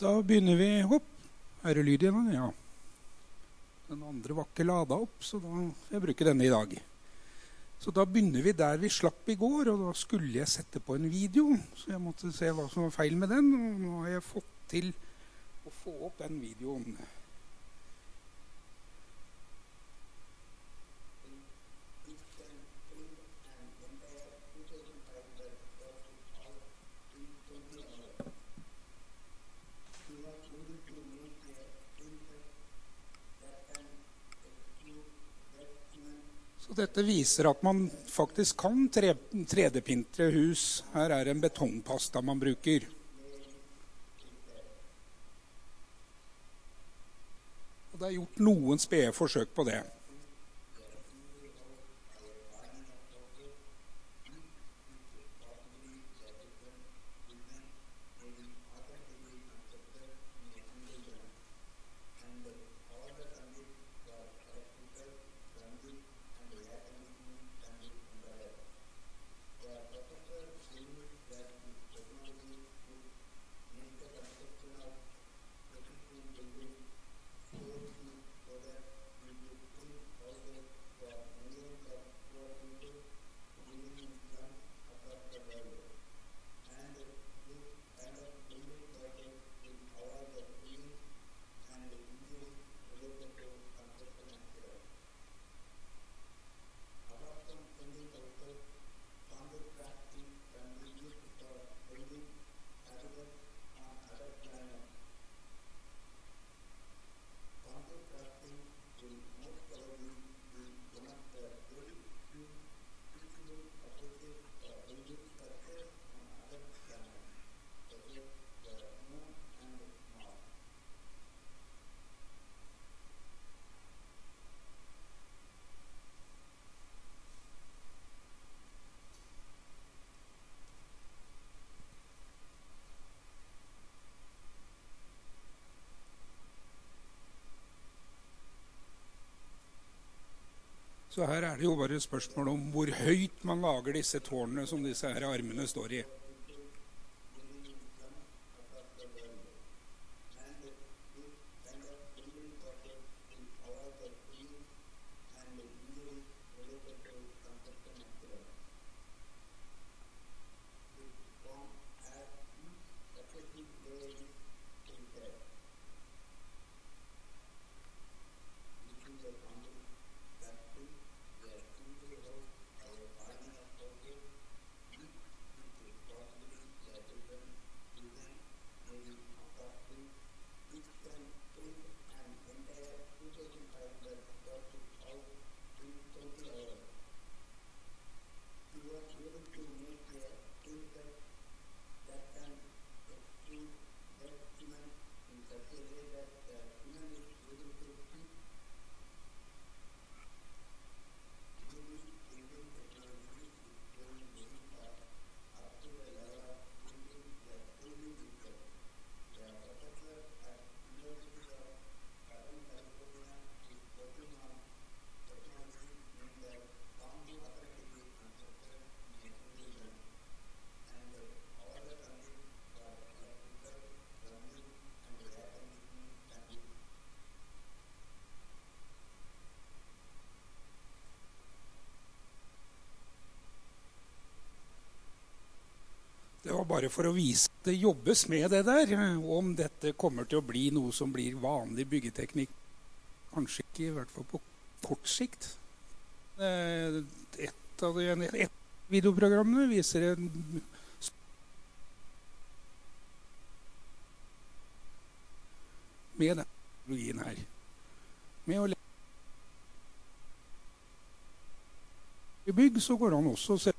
Da begynner vi. Hopp. Er det lyd igjen? Ja. Den andre var ikke ladet opp, så da får jeg bruke denne i dag. Så da begynner vi der vi slapp i går, og da skulle jeg sette på en video. Så jeg måtte se hva som var feil med den, og nå har jeg fått til å få opp den videoen. Så dette viser at man faktisk kan 3D-printere hus. Her er en betongpasta man bruker. Og det er gjort noen spede forsøk på det. Så her er det jo bare et spørsmål om hvor høyt man lager disse tårnene som disse her armene står i. Det var bare for å vise at det jobbes med det der, og om dette kommer til å bli noe som blir vanlig byggeteknikk. Kanskje ikke, i hvert fall på kort sikt. Et av videoprogrammene viser en med den teknologien her. Med å legge bygg så går han også å se.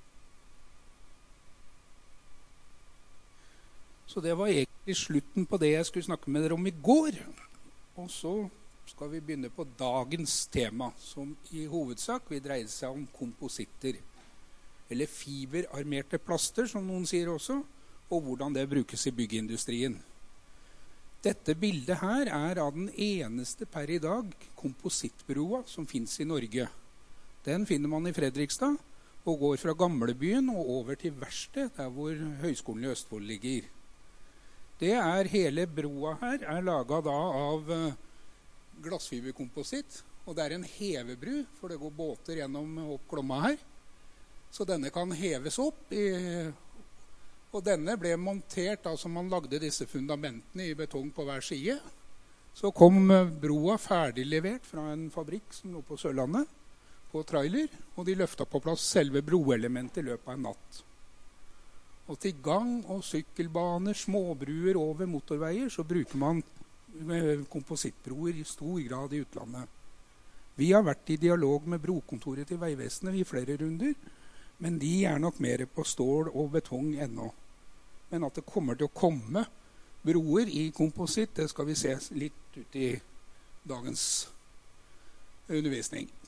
Så det var egentlig slutten på det jeg skulle snakke med dere om i går. Og så skal vi begynne på dagens tema, som i hovedsak vil dreie seg om kompositter. Eller fiberarmerte plaster, som noen sier også, og hvordan det brukes i byggeindustrien. Dette bildet her er av den eneste per i dag komposittbroa som finnes i Norge. Den finner man i Fredrikstad, og går fra gamlebyen og over til Verksted, der hvor Høgskolen i Østfold ligger. Det hele broa her er laget da av glassfiberkompositt. Og det en hevebru, for det går båter gjennom opp Glomma her. Så denne kan heves opp. Og denne ble montert, altså man lagde disse fundamentene i betong på hver side. Så kom broa ferdig levert fra en fabrikk som lå på Sørlandet, på trailer. Og de løftet på plass selve broelementet i løpet av en natt. Og til gang- og sykkelbaner, småbruer over motorveier, så bruker man komposittbroer i stor grad i utlandet. Vi har vært i dialog med brokontoret til Veivesenet i flere runder, men de nok mer på stål og betong ennå. Men at det kommer til å komme broer i kompositt, det skal vi se litt ut i dagens undervisning.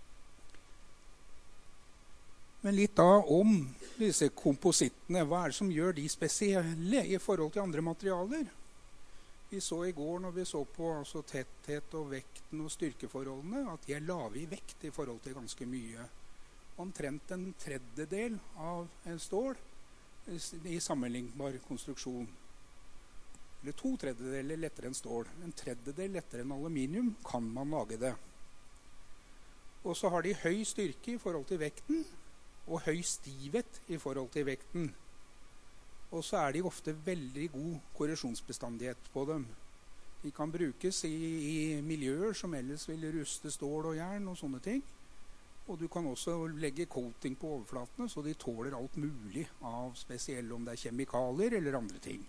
Men litt da om disse komposittene. Hva det som gjør de spesielle i forhold til andre materialer? Vi så i går når vi så på altså tetthet og vekten og styrkeforholdene, at de lave i vekt i forhold til ganske mye. Omtrent en tredjedel av en stål i sammenlignbar konstruksjon. Eller 2/3 lettere enn stål. En tredjedel lettere enn aluminium kan man lage det. Og så har de høy styrke i forhold til vekten, og høy stivhet i forhold til vekten. Og så de ofte veldig god korrosjonsbestandighet på dem. De kan brukes i miljøer som ellers vil ruste stål og jern og sånne ting. Og du kan også legge coating på overflatene, så de tåler alt mulig av spesielt om det kjemikalier eller andre ting.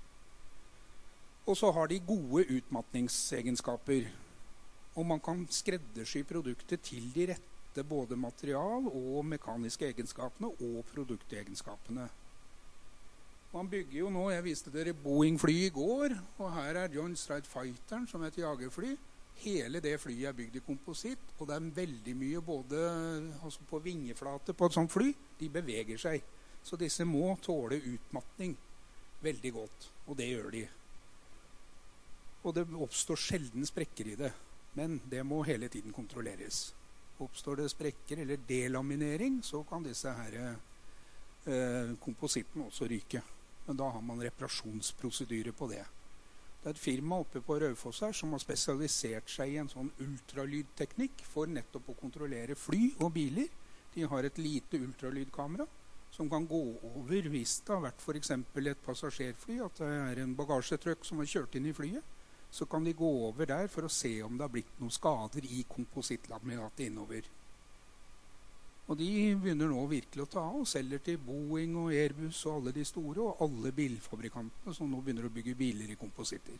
Og så har de gode utmatningsegenskaper. Og man kan skreddersy produktet til de rette både material- og mekaniske egenskapene og produktegenskapene. Man bygger jo nå, jeg viste dere Boeing-fly i går, og her Joint Strike Fighteren som et jagerfly. Hele det flyet bygd i kompositt, og det veldig mye både altså på vingeflate på et sånt fly. De beveger seg, så disse må tåle utmatning veldig godt, og det gjør de. Og det oppstår sjelden sprekker i det, men det må hele tiden kontrolleres. Oppstår det sprekker eller delaminering, så kan disse her komposittene også ryke. Men da har man reparasjonsprosedyre på det. Det et firma oppe på Raufoss her som har spesialisert seg i en sånn ultralydteknikk for nettopp å kontrollere fly og biler. De har et lite ultralydkamera som kan gå over hvis det har vært for eksempel et passasjerfly, at det en bagasjetrøkk som har kjørt inn i flyet. Så kan de gå over der for å se om det har blitt noen skader i komposittlaminatet innover. Og de begynner nå virkelig å ta av og selger til Boeing og Airbus og alle de store, og alle bilfabrikantene som nå begynner å bygge biler i kompositter.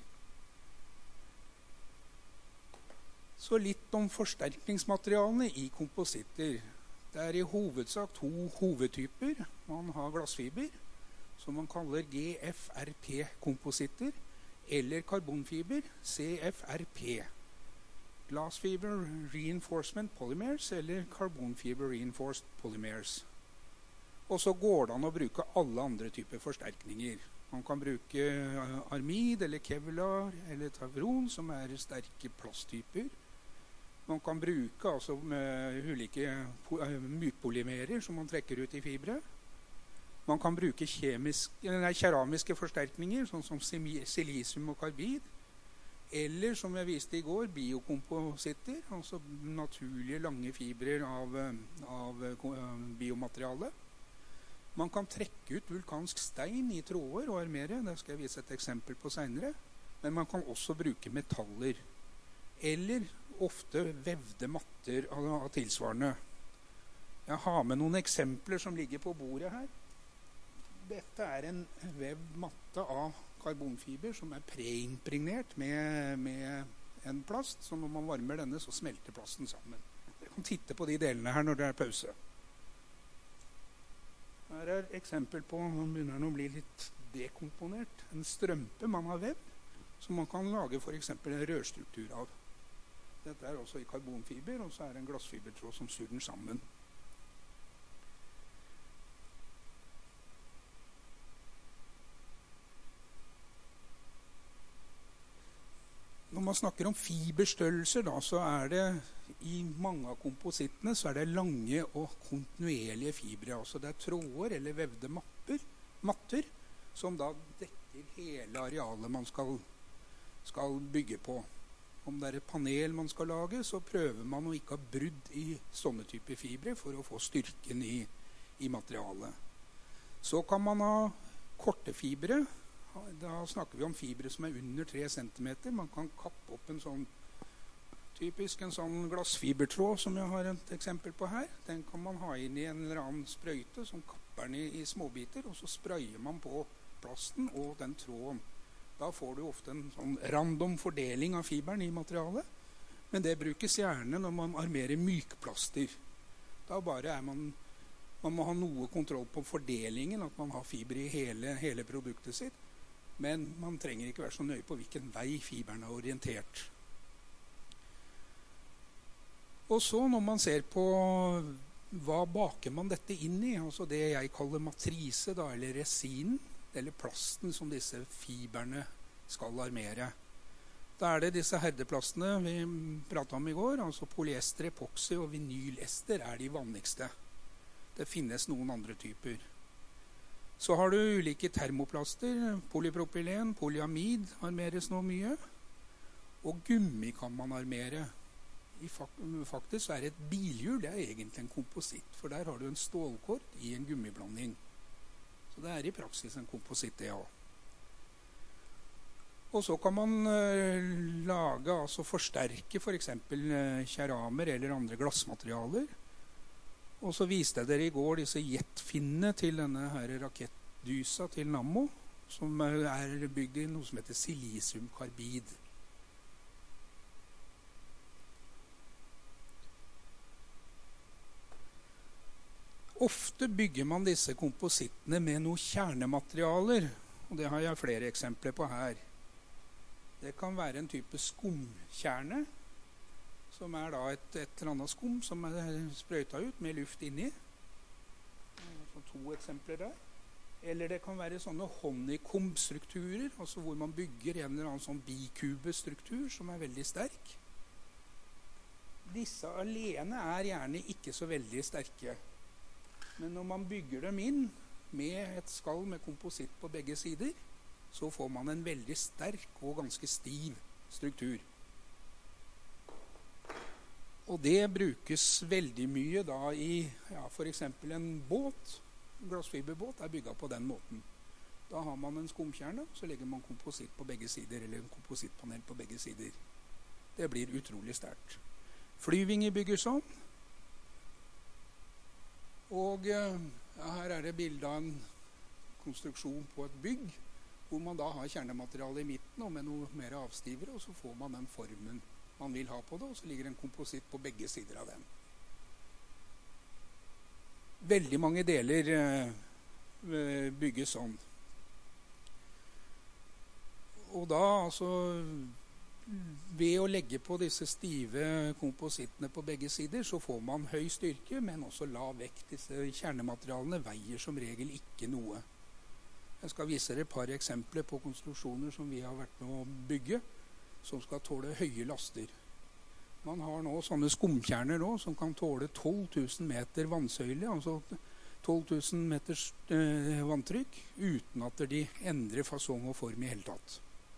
Så litt om forsterkningsmaterialene i kompositter. Det i hovedsak to hovedtyper. Man har glassfiber, som man kaller GFRP-kompositter, eller karbonfiber, CFRP. Glass Fiber Reinforcement Polymers eller Carbon Fiber Reinforced Polymers. Og så går det an å bruke alle andre typer forsterkninger. Man kan bruke armid eller kevlar eller tavron, som sterke plasttyper. Man kan bruke altså, ulike mykpolymerer som man trekker ut i fibre. Man kan bruke keramiske forsterkninger, sånn som silisium og karbid. Eller, som jeg viste i går, biokompositter, altså naturlige lange fibrer av biomateriale. Man kan trekke ut vulkansk stein i tråder og armere, det skal jeg vise et eksempel på senere. Men man kan også bruke metaller. Eller ofte vevde matter av tilsvarende. Jeg har med noen eksempler som ligger på bordet her. Dette en vevd matte av karbonfiber som preimpregnert med en plast, så når man varmer denne så smelter plasten sammen. Dere kan titte på de delene her når det pause. Her eksempel på, nå begynner den å bli litt dekomponert, en strømpe man har vevd, som man kan lage for eksempel en rørstruktur av. Dette også i karbonfiber, og så det en glassfibertråd som syr den sammen. Når man snakker om fiberstørrelser, da, så det i mange av komposittene så det lange og kontinuerlige fibre. Altså det tråder eller vevde matter som da dekker dekker hele arealet man skal bygge på. Om det er et panel man skal lage, så prøver man å ikke ha brudd i sånne typer fibre for å få styrken i materialet. Så kan man ha korte fibre. Da snakker vi om fibre som er under 3 cm. Man kan kappe opp en sånn glassfibertråd som jeg har et eksempel på her. Den kan man ha inn i en eller annen sprøyte som kapper den i småbiter, og så sprayer man på plasten og den tråden. Da får du ofte en sånn random fordeling av fiberen i materialet, men det brukes gjerne når man armerer mykplaster. Da bare man må ha noe kontroll på fordelingen, at man har fiber i hele produktet sitt, men man trenger ikke være så nøye på hvilken vei fiberen er orientert. Og så når man ser på hva baker man dette inn i, altså det jeg kaller matrise, da, eller resinen, eller plasten som disse fiberne skal armere. Da er det disse herdeplastene vi pratet om i går, altså polyester, epoxy og vinylester er de vanligste. Det finnes noen andre typer. Så har du ulike termoplaster, polypropylen, polyamid armeres nå mye, og gummi kan man armere. Faktisk er et bilhjul det er egentlig en kompositt, for der har du en stålkord i en gummiblanding. Så det er i praksis en kompositt det også. Og så kan man lage, altså forsterke for eksempel keramer eller andre glassmaterialer. Og så viste jeg dere i går disse jetfinnene til denne her rakettdysa til Nammo, som er bygd i noe som heter silisiumkarbid. Ofte bygger man disse komposittene med noen kjernematerialer, og det har jeg flere eksempler på her. Det kan være en type skumkjerne, som er da et eller annet skum som er sprøytet ut med luft inni. Så 2 eksempler der. Eller det kan være sånne honeycomb-strukturer, altså hvor man bygger en eller annen sånn bikubestruktur som er veldig sterk. Disse alene er gjerne ikke så veldig sterke. Men når man bygger dem inn med et skall med kompositt på begge sider, så får man en veldig sterk og ganske stiv struktur. Og det brukes veldig mye da i for eksempel en båt. En glassfiberbåt er bygget på den måten. Da har man en skumkjerne, så legger man kompositt på begge sider, eller en komposittpanel på begge sider. Det blir utrolig sterkt. Flyvinger bygger sånn. Og her er det bildet av en konstruksjon på et bygg, hvor man da har kjernemateriale i midten og med noe mer avstivere, og så får man den formen man vil ha på det, og så ligger en kompositt på begge sider av den. Veldig mange deler bygges sånn. Og da altså ved å legge på disse stive komposittene på begge sider, så får man høy styrke, men også lav vekt. Disse kjernematerialene veier som regel ikke noe. Jeg skal vise dere et par eksempler på konstruksjoner som vi har vært med å bygge, som skal tåle høye laster. Man har nå sånne skumkjerner nå, som kan tåle 12 000 meter vannsøyle, altså 12 000 meters vanntrykk, uten at de endrer fasong og form i hele tatt.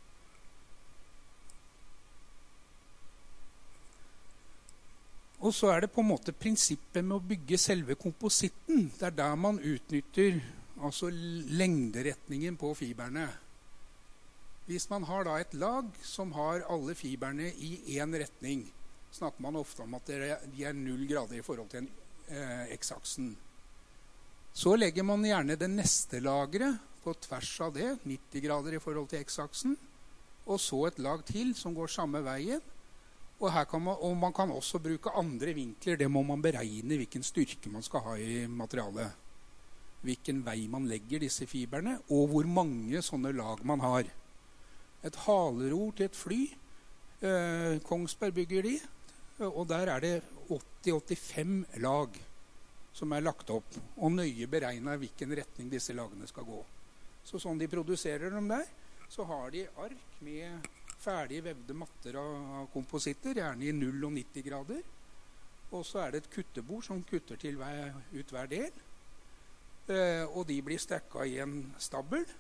Og så er det på en måte prinsippet med å bygge selve kompositten. Det er der man utnytter altså lengderetningen på fiberne. Hvis man har da et lag som har alle fiberne i en retning, snakker man ofte om at de er 0 grader i forhold til x-aksen. Så legger man gjerne det neste lageret på tvers av det, 90 grader i forhold til x-aksen, og så et lag til som går samme veien. Og man kan også bruke andre vinkler. Det må man beregne hvilken styrke man skal ha i materialet. Hvilken vei man legger disse fiberne, og hvor mange sånne lag man har. Et haleror til et fly. Kongsberg bygger de, og der er det 80-85 lag som er lagt opp, og nøye beregnet hvilken retning disse lagene skal gå. Så sånn de produserer dem der, så har de ark med ferdig vevde matter av kompositter, gjerne i 0 og 90 grader. Og så er det et kuttebord som kutter til ut hver del. Og de blir stekket i en stabel.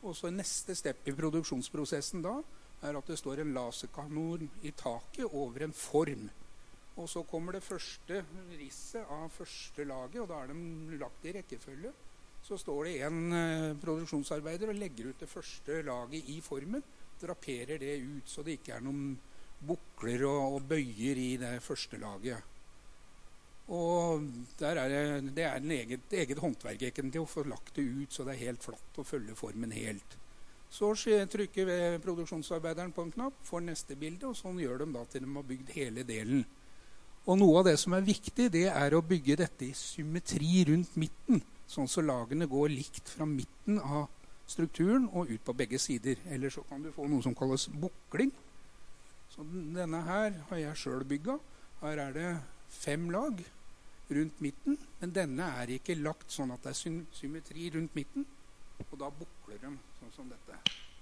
Og så neste step i produksjonsprosessen da er at det står en laserkanon i taket over en form. Og så kommer det første risset av første laget, og da er de lagt i rekkefølge. Så står det en produksjonsarbeider og legger ut det første laget i formen, draperer det ut, så det ikke er noen bukler og bøyer i det første laget. Og det er en eget håndverk egentlig å få lagt det ut, så det er helt flatt og følge formen helt. Så trykker produksjonsarbeideren på en knapp, får neste bilde, og sånn gjør de da til de har bygd hele delen. Og noe av det som er viktig, det er å bygge dette i symmetri rundt midten, sånn så lagene går likt fra midten av strukturen og ut på begge sider. Eller så kan du få noe som kalles bukling. Så denne her har jeg selv bygget. Her er det 5 lag rundt midten, men denne er ikke lagt sånn at det er symmetri rundt midten, og da bukler de sånn som dette.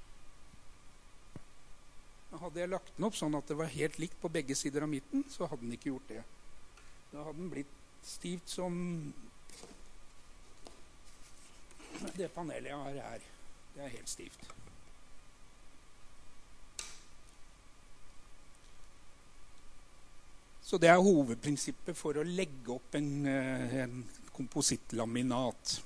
Hadde jeg lagt den opp sånn at det var helt likt på begge sider av midten, så hadde den ikke gjort det. Da hadde den blitt stivt som det panelet jeg har her. Det er helt stivt. Så det er hovedprinsippet for å legge opp en komposittlaminat.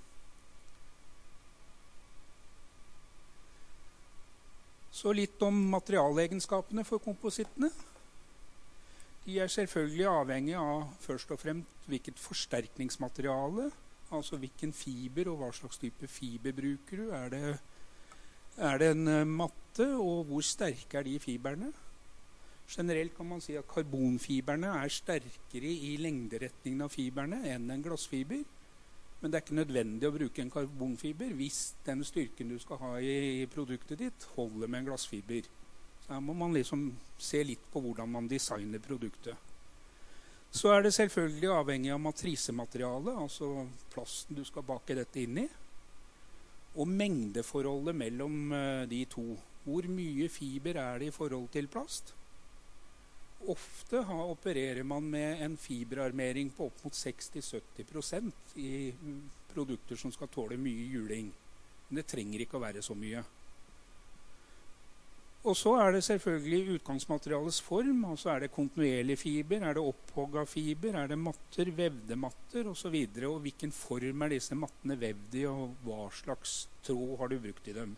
Så litt om materialeegenskapene for komposittene. De er selvfølgelig avhengig av først og fremst hvilket forsterkningsmateriale, altså hvilken fiber og hva slags type fiber bruker du. Er det en matte, og hvor sterke er de fiberne? Generelt kan man si at karbonfiberne er sterkere i lengderetningen av fiberne enn en glassfiber. Men det er ikke nødvendig å bruke en karbonfiber hvis den styrken du skal ha i produktet ditt holder med en glassfiber. Så her må man liksom se litt på hvordan man designer produktet. Så er det selvfølgelig avhengig av matrisematerialet, altså plasten du skal bake dette inn i. Og mengdeforholdet mellom de to. Hvor mye fiber er det i forhold til plast? Ofte opererer man med en fiberarmering på opp mot 60-70% i produkter som skal tåle mye juling. Men det trenger ikke å være så mye. Og så er det selvfølgelig utgangsmaterialets form, altså er det kontinuerlig fiber, er det opphogget fiber, er det matter, vevde matter osv. Og hvilken form er disse mattene vevd i, og hva slags tråd har du brukt i dem.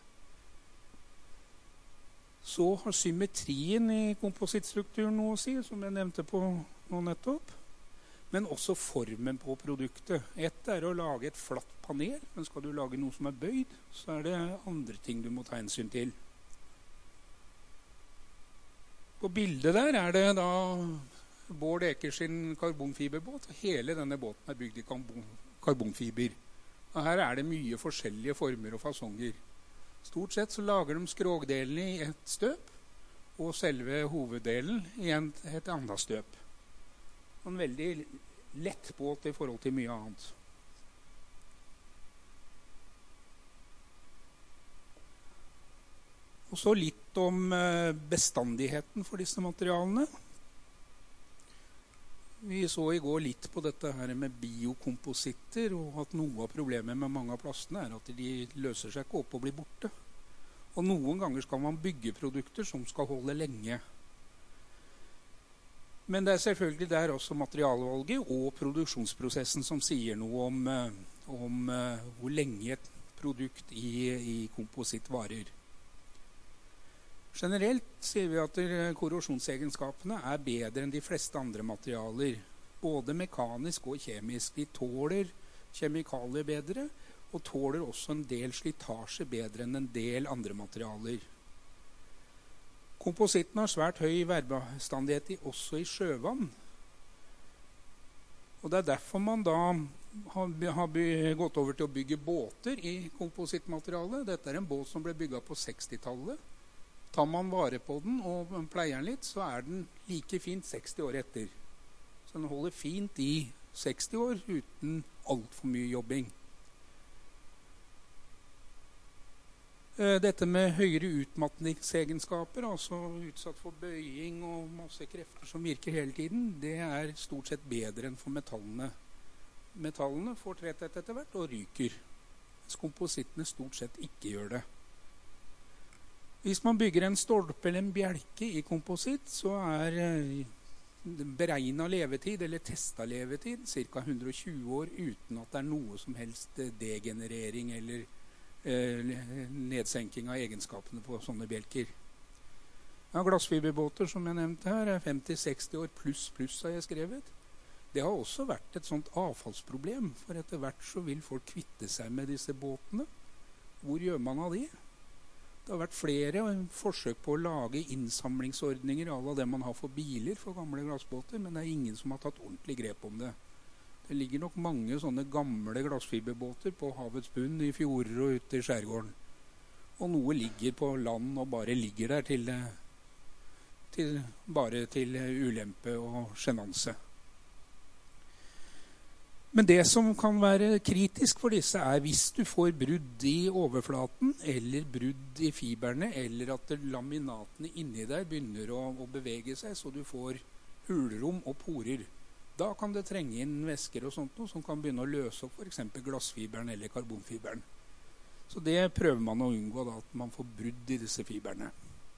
Så har symmetrien i komposittstrukturen noe å si, som jeg nevnte på nå nettopp. Men også formen på produktet. Ett er å lage et flatt panel, men skal du lage noe som er bøyd, så er det andre ting du må ta hensyn til. På bildet der er det da Bård Ekers sin karbonfiberbåt. Hele denne båten er bygd i karbonfiber. Og her er det mye forskjellige former og fasonger. Stort sett så lager de skrogdelene i et støp, og selve hoveddelen i et annet støp. En veldig lett båt i forhold til mye annet. Og så litt om bestandigheten for disse materialene. Vi så i går litt på dette her med biokompositter, og at noe av problemet med mange av plastene er at de løser seg ikke opp og blir borte. Og noen ganger skal man bygge produkter som skal holde lenge. Men det er selvfølgelig der også materialvalget og produksjonsprosessen som sier noe om hvor lenge et produkt i kompositt varer. Generelt sier vi at korrosjonsegenskapene er bedre enn de fleste andre materialer. Både mekanisk og kjemisk. De tåler kjemikalier bedre, og tåler også en del slitasje bedre enn en del andre materialer. Kompositten har svært høy værbestandighet også i sjøvann. Og det er derfor man da har gått over til å bygge båter i komposittmaterialet. Dette er en båt som ble bygget på 60-tallet. Tar man vare på den og pleier den litt, så er den like fint 60 år etter. Så den holder fint i 60 år uten alt for mye jobbing. Dette med høyere utmatningsegenskaper, altså utsatt for bøying og masse krefter som virker hele tiden, det er stort sett bedre enn for metallene. Metallene får tretthet etter hvert og ryker. mens komposittene stort sett ikke gjør det. Hvis man bygger en stolpe eller en bjelke i kompositt, så er beregnet levetid, eller testet levetid, ca. 120 år uten at det er noe som helst degenerering eller nedsenking av egenskapene på sånne bjelker. Ja, glassfiberbåter, som jeg nevnte her, er 50-60 år pluss, har jeg skrevet. Det har også vært et sånt avfallsproblem, for etter hvert så vil folk kvitte seg med disse båtene. Hvor gjør man av de? Det har vært flere forsøk på å lage innsamlingsordninger av det man har for biler for gamle glassbåter, men det er ingen som har tatt ordentlig grep om det. Det ligger nok mange sånne gamle glassfiberbåter på havets bunn, i fjorder og ute i skjærgården. Og noe ligger på land og bare ligger der til ulempe og sjenanse. Men det som kan være kritisk for disse er hvis du får brudd i overflaten eller brudd i fiberne, eller at laminatene inni der begynner å bevege seg så du får hulrom og porer. Da kan det trenge inn væsker og sånt noe som kan begynne å løse opp f.eks. glassfiberen eller karbonfiberen. Så det prøver man å unngå, da, at man får brudd i disse fiberne.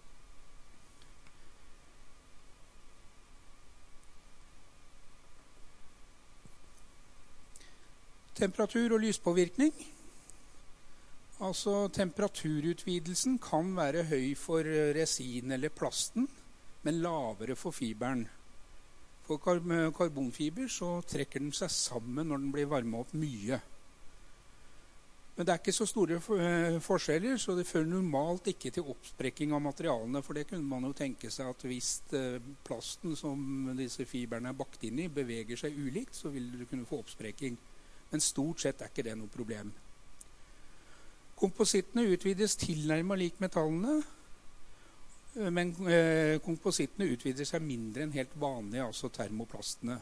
Temperatur og lyspåvirkning. Altså temperaturutvidelsen kan være høy for resin eller plasten, men lavere for fiberen. For karbonfiber så trekker den seg sammen når den blir varmet opp mye. Men det er ikke så store forskjeller, så det fører normalt ikke til oppsprekking av materialene, for det kunne man jo tenke seg at hvis plasten som disse fiberne er bakt inn i beveger seg ulikt, så vil du kunne få oppsprekking. Men stort sett er ikke det noe problem. Komposittene utvides tilnærmet lik metallene, men komposittene utvider seg mindre enn helt vanlige, altså termoplastene.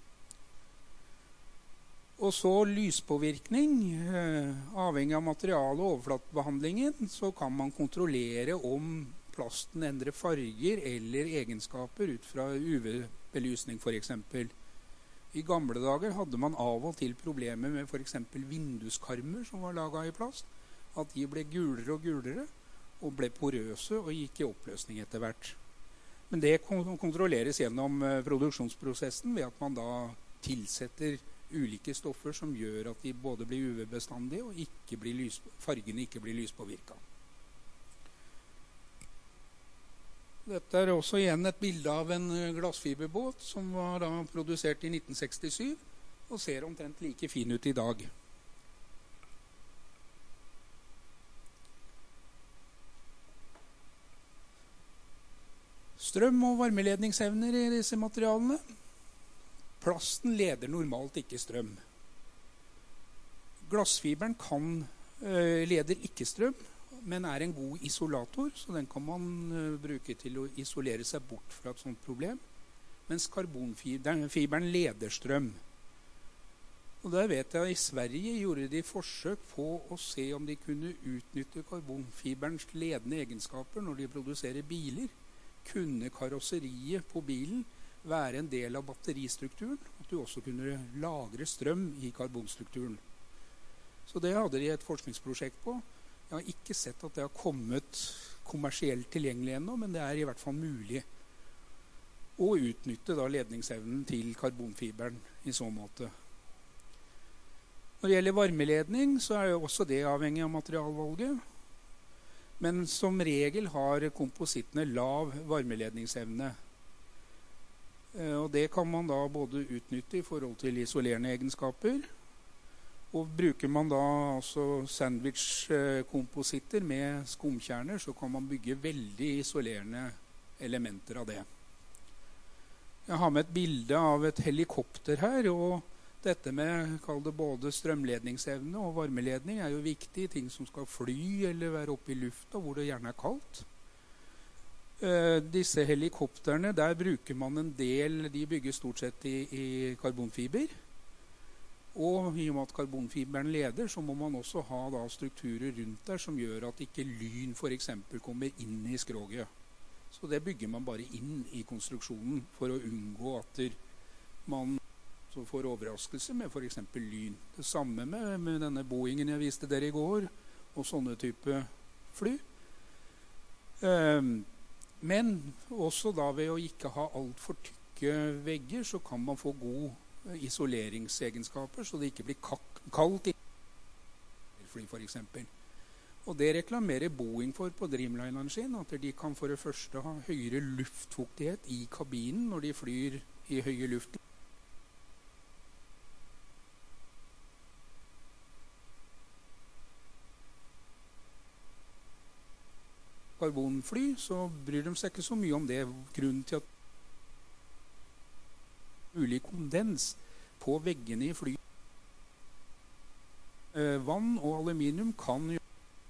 Og så lyspåvirkning. Avhengig av materiale og overflatebehandlingen så kan man kontrollere om plasten endrer farger eller egenskaper ut fra UV-belysning for eksempel. I gamle dager hadde man av og til problemer med for eksempel vinduskarmer som var laget i plast. At de ble gulere og gulere og ble porøse og gikk i oppløsning etter hvert. Men det kontrolleres gjennom produksjonsprosessen ved at man da tilsetter ulike stoffer som gjør at de både blir UV-bestandige og fargene ikke blir lyspåvirket. Dette er også igjen et bilde av en glassfiberbåt som var da produsert i 1967 og ser omtrent like fin ut i dag. Strøm- og varmeledningsevner i disse materialene. Plasten leder normalt ikke strøm. Glassfiberen leder ikke strøm, men er en god isolator, så den kan man bruke til å isolere seg bort fra et sånt problem. Mens karbonfiberen leder strøm. Og der vet jeg at i Sverige gjorde de forsøk på å se om de kunne utnytte karbonfiberens ledende egenskaper når de produserer biler. Kunne karosseriet på bilen være en del av batteristrukturen, at du også kunne lagre strøm i karbonstrukturen. Så det hadde de et forskningsprosjekt på. Jeg har ikke sett at det har kommet kommersielt tilgjengelig ennå, men det er i hvert fall mulig å utnytte da ledningsevnen til karbonfiberen i så måte. Når det gjelder varmeledning, så er jo også det avhengig av materialvalget. Men som regel har komposittene lav varmeledningsevne. Og det kan man da både utnytte i forhold til isolerende egenskaper. Og bruker man da altså sandwich-kompositter med skumkjerner, så kan man bygge veldig isolerende elementer av det. Jeg har med et bilde av et helikopter her, og dette med kall det både strømledningsevne og varmeledning er jo viktig. Ting som skal fly eller være oppe i lufta hvor det gjerne er kaldt. Disse helikopterne, der bruker man en del, de bygger stort sett i karbonfiber. Og i og med at karbonfiberen leder, så må man også ha da strukturer rundt der som gjør at ikke lyn for eksempel kommer inn i skroget. Så det bygger man bare inn i konstruksjonen for å unngå at man Så får overraskelse med for eksempel lyn. Det samme med denne Boeingen jeg viste dere i går, og sånne type fly. Men også da ved å ikke ha alt for tykke vegger, så kan man få god isoleringsegenskaper, så det ikke blir kaldt i fly for eksempel. Og det reklamerer Boeing for på Dreamlineren sin, at de kan for det første ha høyere luftfuktighet i kabinen når de flyr i høye luft. Karbonfly, så bryr de seg ikke så mye om det. Grunnen til at mulig kondens på veggene i fly. Vann og aluminium kan jo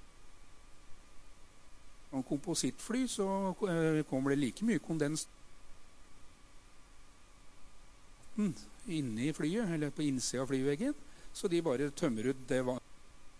som komposittfly, så kommer det like mye kondens inne i flyet, eller på innsiden av flyveggen, så de bare tømmer ut det vann.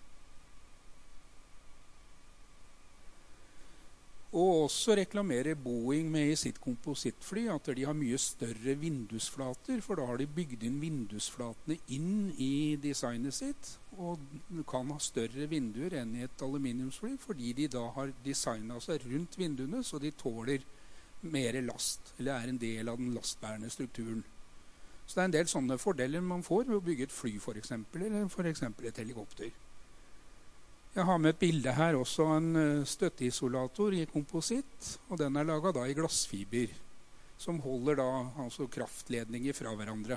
Og også reklamerer Boeing med i sitt komposittfly at de har mye større vindusflater, for da har de bygd inn vindusflatene inn i designet sitt, og kan ha større vinduer enn i et aluminiumsfly, fordi de da har designet seg rundt vinduene, så de tåler mer last, eller er en del av den lastbærende strukturen. Så det er en del sånne fordeler man får ved å bygge et fly for eksempel, eller for eksempel et helikopter. Jeg har med et bilde her også av en støtteisolator i kompositt, og den er laget da i glassfiber, som holder da altså kraftledninger fra hverandre.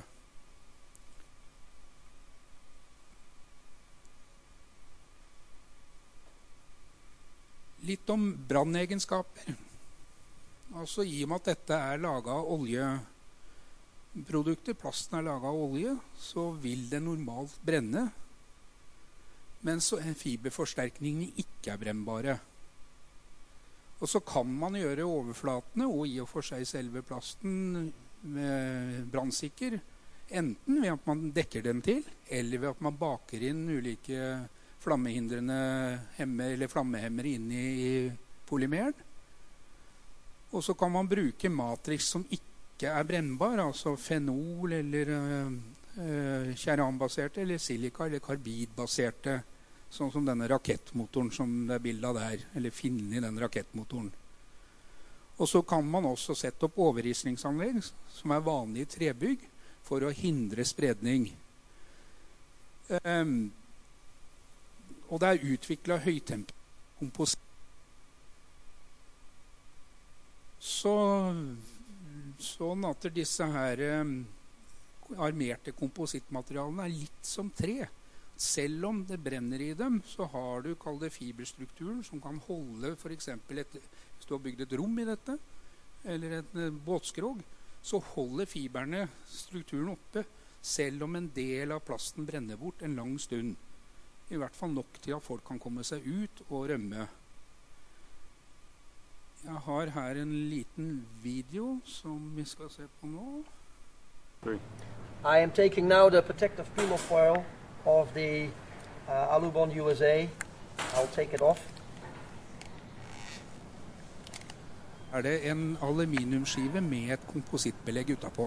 Litt om brannegenskaper. Altså i og med at dette er laget av oljeprodukter, plasten er laget av olje, så vil det normalt brenne, mens fiberforsterkningene ikke er brennbare. Og så kan man gjøre overflatene, og i og for seg selve plasten, med brannsikker, enten ved at man dekker den til, eller ved at man baker inn ulike flammehindrende eller flammehemmere inn i polymeren. Og så kan man bruke matrix som ikke er brennbar, altså fenol eller keranbaserte, eller silika eller karbidbaserte, sånn som denne rakettmotoren som det er bildet av der, eller finnen i den rakettmotoren. Og så kan man også sette opp overrisningsanlegg, som er vanlig i trebygg, for å hindre spredning. Og det er utviklet høytemperkompositt. Sånn at disse her armerte komposittmaterialene er litt som tre. Selv om det brenner i dem, så har du, kall det fiberstrukturen, som kan holde for eksempel hvis du har bygd et rom i dette, eller et båtskrog, så holder fiberne strukturen oppe, selv om en del av plasten brenner bort en lang stund. I hvert fall nok til at folk kan komme seg ut og rømme. Jeg har her en liten video som vi skal se på nå. I am taking now the protective peel foil of the Alubond USA. I'll take it off. Er det en aluminiumskive med et komposittbelegg utapå.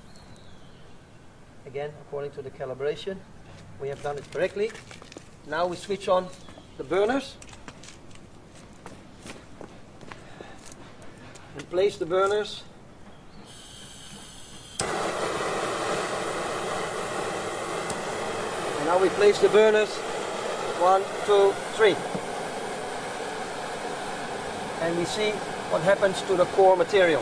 Again, according to the calibration, we have done it correctly. Now we switch on the burners. And place the burners. Now we place the burners, 1, 2, 3. And we see what happens to the core material.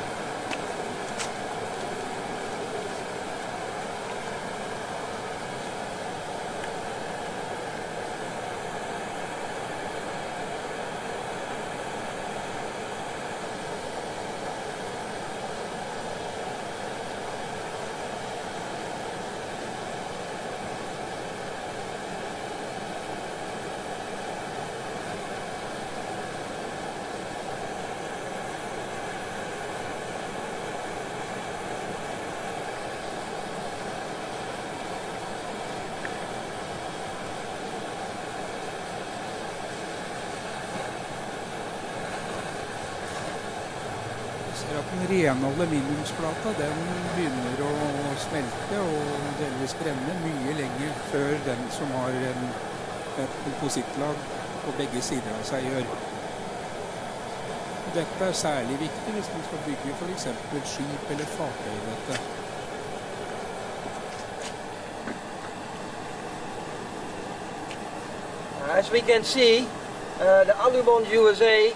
er at den rene aluminiumsplata den begynner å smelte og delvis brenne mye lenger før den som har et komposittlag på begge sider av seg gjør. Dette er særlig viktig hvis man skal bygge for eksempel skip eller fartøy i dette. As we can see, the Alubond USA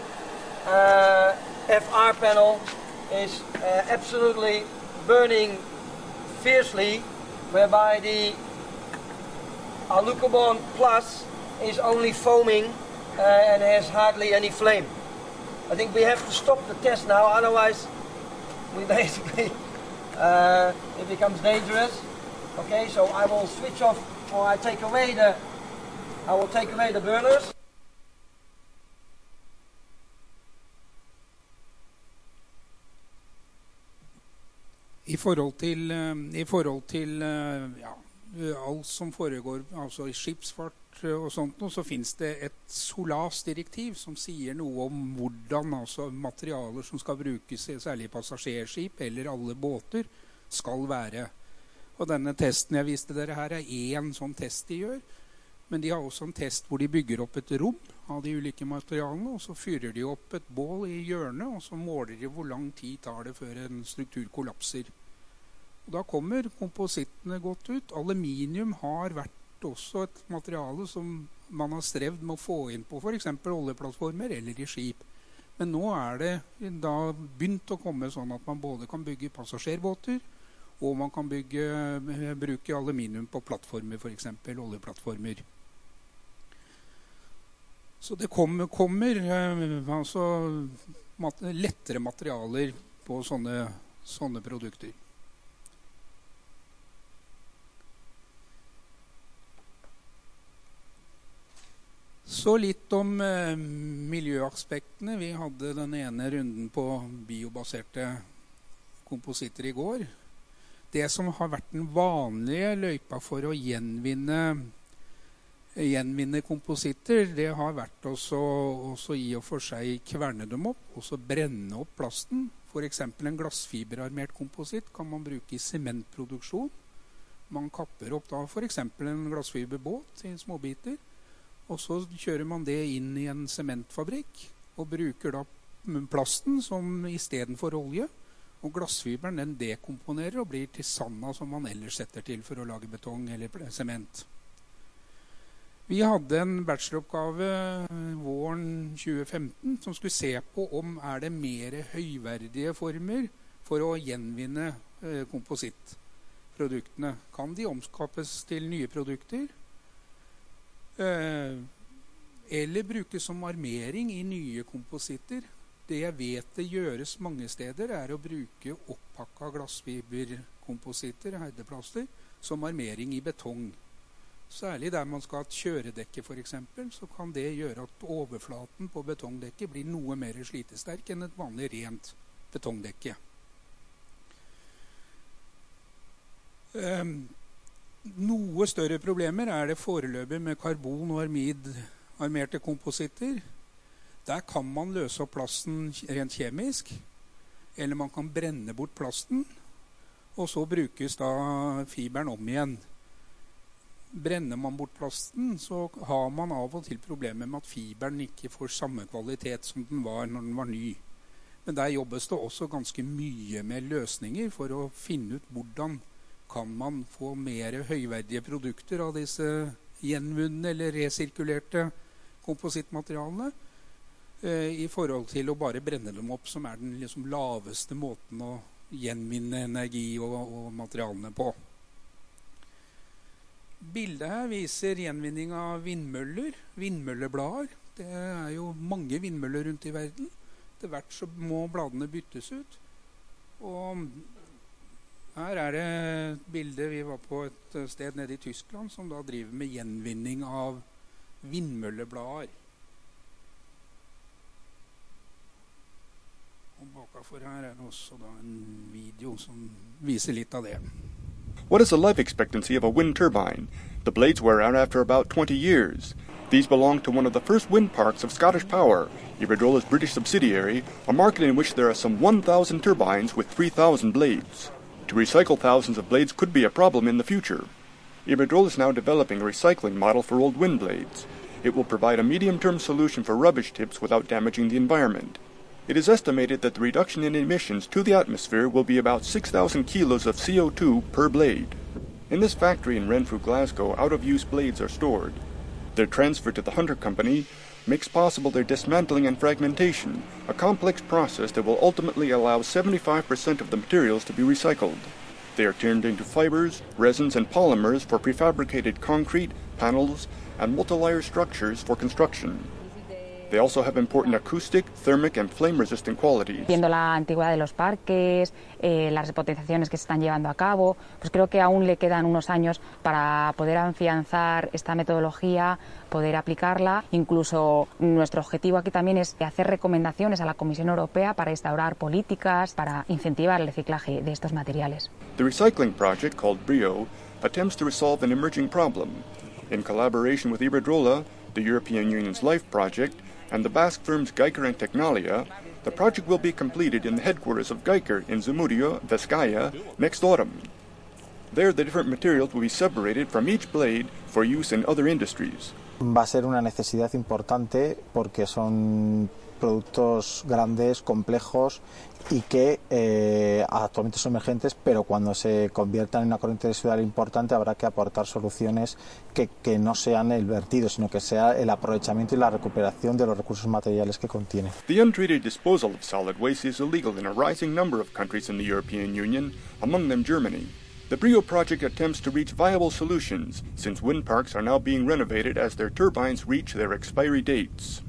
FR panel is absolutely burning fiercely, whereby the Alucobond Plus is only foaming and has hardly any flame. I think we have to stop the test now, otherwise we basically it becomes dangerous. Okay, so I will switch off, or I will take away the burners. I forhold til alt som foregår, altså i skipsfart og sånt, så finnes det et SOLAS-direktiv som sier noe om hvordan altså, materialer som skal brukes, særlig i passasjerskip eller alle båter, skal være. Og denne testen jeg viste dere her er en sånn test de gjør. Men de har også en test hvor de bygger opp et rom av de ulike materialene, og så fyrer de opp et bål i hjørnet, og så måler de hvor lang tid tar det før en struktur kollapser. Og da kommer komposittene godt ut. Aluminium har vært også et materiale som man har strevd med å få inn på for eksempel oljeplattformer eller i skip. Men nå er det da begynt å komme sånn at man både kan bygge passasjerbåter, og man kan bruke aluminium på plattformer, for eksempel oljeplattformer. Så det kommer altså lettere materialer på sånne produkter. Så litt om miljøaspektene. Vi hadde den ene runden på biobaserte kompositter i går. Det som har vært den vanlige løypa for å gjenvinne kompositter, det har vært også i og for seg kverne dem opp, og så brenne opp plasten. For eksempel en glassfiberarmert kompositt kan man bruke i sementproduksjon. Man kapper opp da for eksempel en glassfiberbåt i småbiter, og så kjører man det inn i en sementfabrikk, og bruker da plasten som i stedet for olje. Og glassfiberen den dekomponerer og blir til sanda som man ellers setter til for å lage betong eller sement. Vi hadde en bacheloroppgave våren 2015 som skulle se på om er det mer høyverdige former for å gjenvinne komposittproduktene. Kan de omskapes til nye produkter? Eller brukes som armering i nye kompositter? Det jeg vet det gjøres mange steder, er å bruke opppakka glassfiberkompositter, herdeplaster, som armering i betong. Særlig der man skal ha et kjøredekke for eksempel, så kan det gjøre at overflaten på betongdekket blir noe mer slitesterk enn et vanlig rent betongdekke. Noe større problemer er det foreløpig med karbon- og armerte kompositter. Der kan man løse opp plasten rent kjemisk, eller man kan brenne bort plasten, og så brukes da fiberen om igjen. Brenner man bort plasten, så har man av og til problemer med at fiberen ikke får samme kvalitet som den var når den var ny. Men der jobbes det også ganske mye med løsninger for å finne ut hvordan kan man få mer høyverdige produkter av disse gjenvunne eller resirkulerte komposittmaterialene, i forhold til å bare brenne dem opp, som er den liksom laveste måten å gjenvinne energi og materialene på. Bildet her viser gjenvinning av vindmøller, vindmølleblader. Det er jo mange vindmøller rundt i verden. Etter hvert så må bladene byttes ut. Og her er det et bilde. Vi var på et sted nede i Tyskland som da driver med gjenvinning av vindmølleblader. Og bakafor her er det også da en video som viser litt av det. What is the life expectancy of a wind turbine? The blades wear out after about 20 years. These belong to one of the first wind parks of Scottish Power, Iberdrola's British subsidiary, a market in which there are some 1,000 turbines with 3,000 blades. To recycle thousands of blades could be a problem in the future. Iberdrola is now developing a recycling model for old wind blades. It will provide a medium-term solution for rubbish tips without damaging the environment. It is estimated that the reduction in emissions to the atmosphere will be about 6,000 kilos of CO2 per blade. In this factory in Renfrew, Glasgow, out-of-use blades are stored. Their transfer to the Hunter Company makes possible their dismantling and fragmentation, a complex process that will ultimately allow 75% of the materials to be recycled. They are turned into fibers, resins, and polymers for prefabricated concrete, panels, and multi-layer structures for construction. They also have important acoustic, thermic, and flame-resistant qualities. Viendo la antigüedad de los parques, las repotenciaciones que se están llevando a cabo, pues creo que aún le quedan unos años para poder afianzar esta metodología, poder aplicarla. Incluso nuestro objetivo aquí también es hacer recomendaciones a la Comisión Europea para instaurar políticas para incentivar el reciclaje de estos materiales. The recycling project, called BRIO, attempts to resolve an emerging problem. In collaboration with Iberdrola, the European Union's LIFE project, and the Basque firms Geiker and Technalia, the project will be completed in the headquarters of Geiker in Zamudio, Vizcaya, next autumn. There, the different materials will be separated from each blade for use in other industries. Va a ser una necesidad importante porque son productos grandes, complejos y que actualmente son emergentes, pero cuando se conviertan en una corriente de ciudad importante habrá que aportar soluciones que no sean el vertido, sino que sea el aprovechamiento y la recuperación de los recursos materiales que contiene. The untreated disposal of solid waste is illegal in a rising number of countries in the European Union, among them Germany. The BRIO project attempts to reach viable solutions, since wind parks are now being renovated as their turbines reach their expiry dates.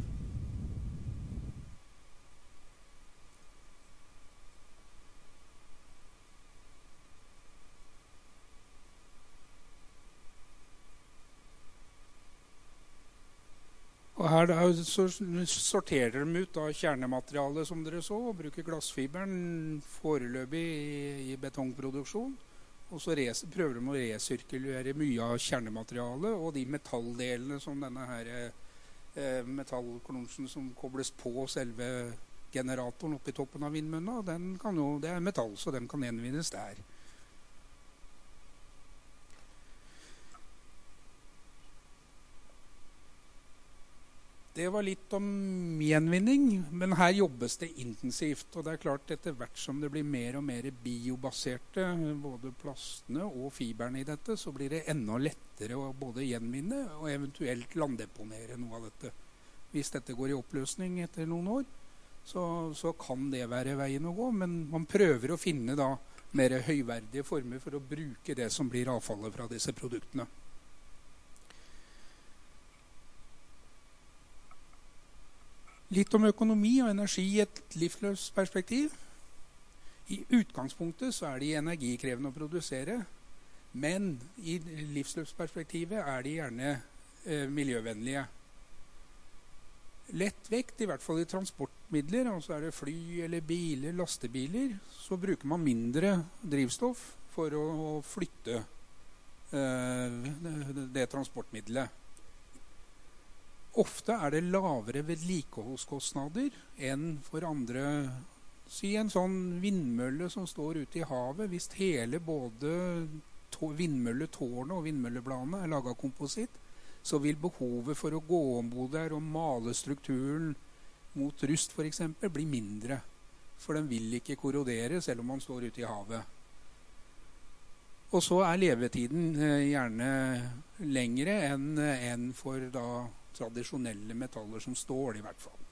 Og her så sorterer de ut av kjernematerialet som dere så, og bruker glassfiberen foreløpig i betongproduksjon. Og så prøver de å resirkulere mye av kjernematerialet, og de metalldelene som denne her metallklonsen som kobles på selve generatoren oppe i toppen av vindmønna, det er metall, så den kan gjenvinnes der. Det var litt om gjenvinning, men her jobbes det intensivt. Og det er klart etter hvert som det blir mer og mer biobaserte, både plastene og fiberne i dette, så blir det enda lettere å både gjenvinne og eventuelt landdeponere noe av dette. Hvis dette går i oppløsning etter noen år, så kan det være veien å gå. Men man prøver å finne da mer høyverdige former for å bruke det som blir avfallet fra disse produktene. Litt om økonomi og energi i et livsløpsperspektiv. I utgangspunktet så er de energikrevende å produsere, men i livsløpsperspektivet er de gjerne miljøvennlige. Lettvekt, i hvert fall i transportmidler, altså er det fly eller biler, lastebiler, så bruker man mindre drivstoff for å flytte det transportmiddelet. Ofte er det lavere vedlikeholdskostnader enn for andre. Si en sånn vindmølle som står ute i havet. Hvis hele både vindmølletårnet og vindmøllebladene er laget av kompositt, så vil behovet for å gå ombord der og male strukturen mot rust for eksempel bli mindre. For den vil ikke korrodere selv om man står ute i havet. Og så er levetiden gjerne lengre enn for da tradisjonelle metaller som stål i hvert fall.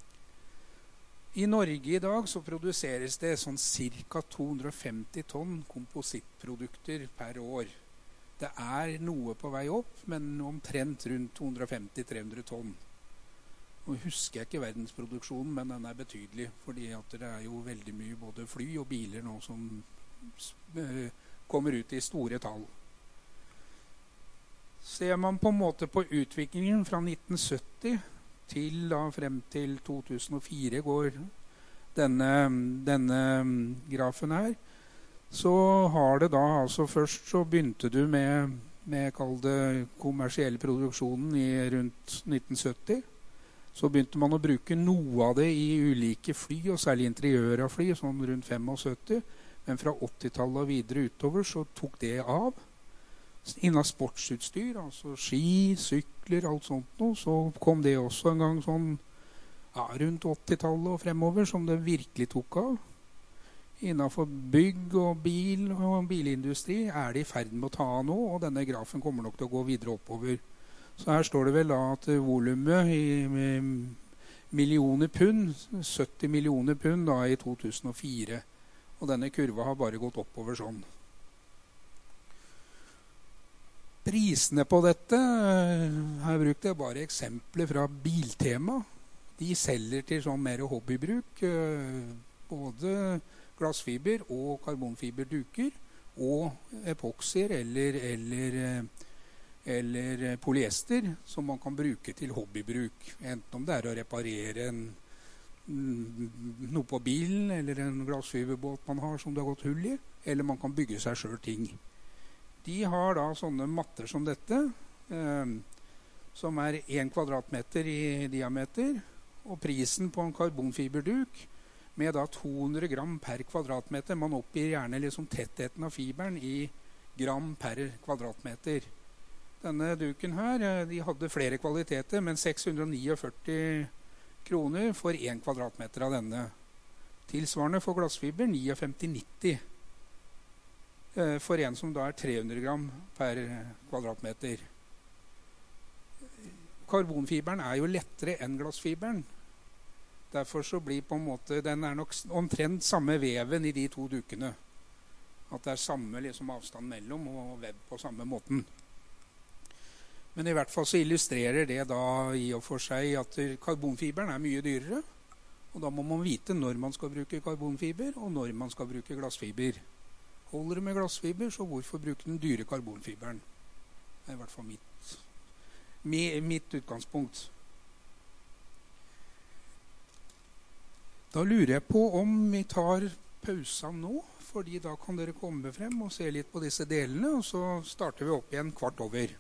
I Norge i dag så produseres det sånn ca. 250 tonn komposittprodukter per år. Det er noe på vei opp, men omtrent rundt 250-300 tonn. Nå husker jeg ikke verdensproduksjonen, men den er betydelig, fordi at det er jo veldig mye både fly og biler nå som kommer ut i store tall. Ser man på en måte på utviklingen fra 1970 til da frem til 2004 går denne grafen her, så har det da altså først så begynte du med med kall det kommersiell produksjonen i rundt 1970. Så begynte man å bruke noe av det i ulike fly, og særlig interiør av fly, sånn rundt 75. Men fra 80-tallet og videre utover så tok det av. Innen sportsutstyr, altså ski, sykler, alt sånt noe, så kom det også en gang sånn rundt 80-tallet og fremover som det virkelig tok av. Innenfor bygg og bil og bilindustri er det i ferd med å ta av nå, og denne grafen kommer nok til å gå videre oppover. Så her står det vel da at volumet i millioner pund, 70 millioner pund da i 2004. Og denne kurva har bare gått oppover sånn. Prisene på dette, her brukte jeg bare eksempler fra Biltema. De selger til sånn mer hobbybruk, både glassfiber og karbonfiberduker, og epoksier eller polyester som man kan bruke til hobbybruk. Enten om det er å reparere noe på bilen, eller en glassfiberbåt man har som det har gått hull i, eller man kan bygge seg selv ting. De har da sånne matter som dette, som er 1 kvadratmeter i diameter, og prisen på en karbonfiberduk med da 200 gram per kvadratmeter. Man oppgir gjerne liksom tettheten av fiberen i gram per kvadratmeter. Denne duken her, de hadde flere kvaliteter, men 649 kroner for 1 kvadratmeter av denne. Tilsvarende for glassfiber 59,90 for en som da er 300 gram per kvadratmeter. Karbonfiberen er jo lettere enn glassfiberen. Derfor så blir på en måte, den er nok omtrent samme veven i de to dukene. At det er samme liksom avstand mellom og vebb på samme måten. Men i hvert fall så illustrerer det da i og for seg at karbonfiberen er mye dyrere. Og da må man vite når man skal bruke karbonfiber og når man skal bruke glassfiber. Holder det med glassfiber, så hvorfor bruke den dyre karbonfiberen? Det er i hvert fall mitt utgangspunkt. Da lurer jeg på om vi tar pausen nå, fordi da kan dere komme frem og se litt på disse delene, og så starter vi opp igjen 15:15.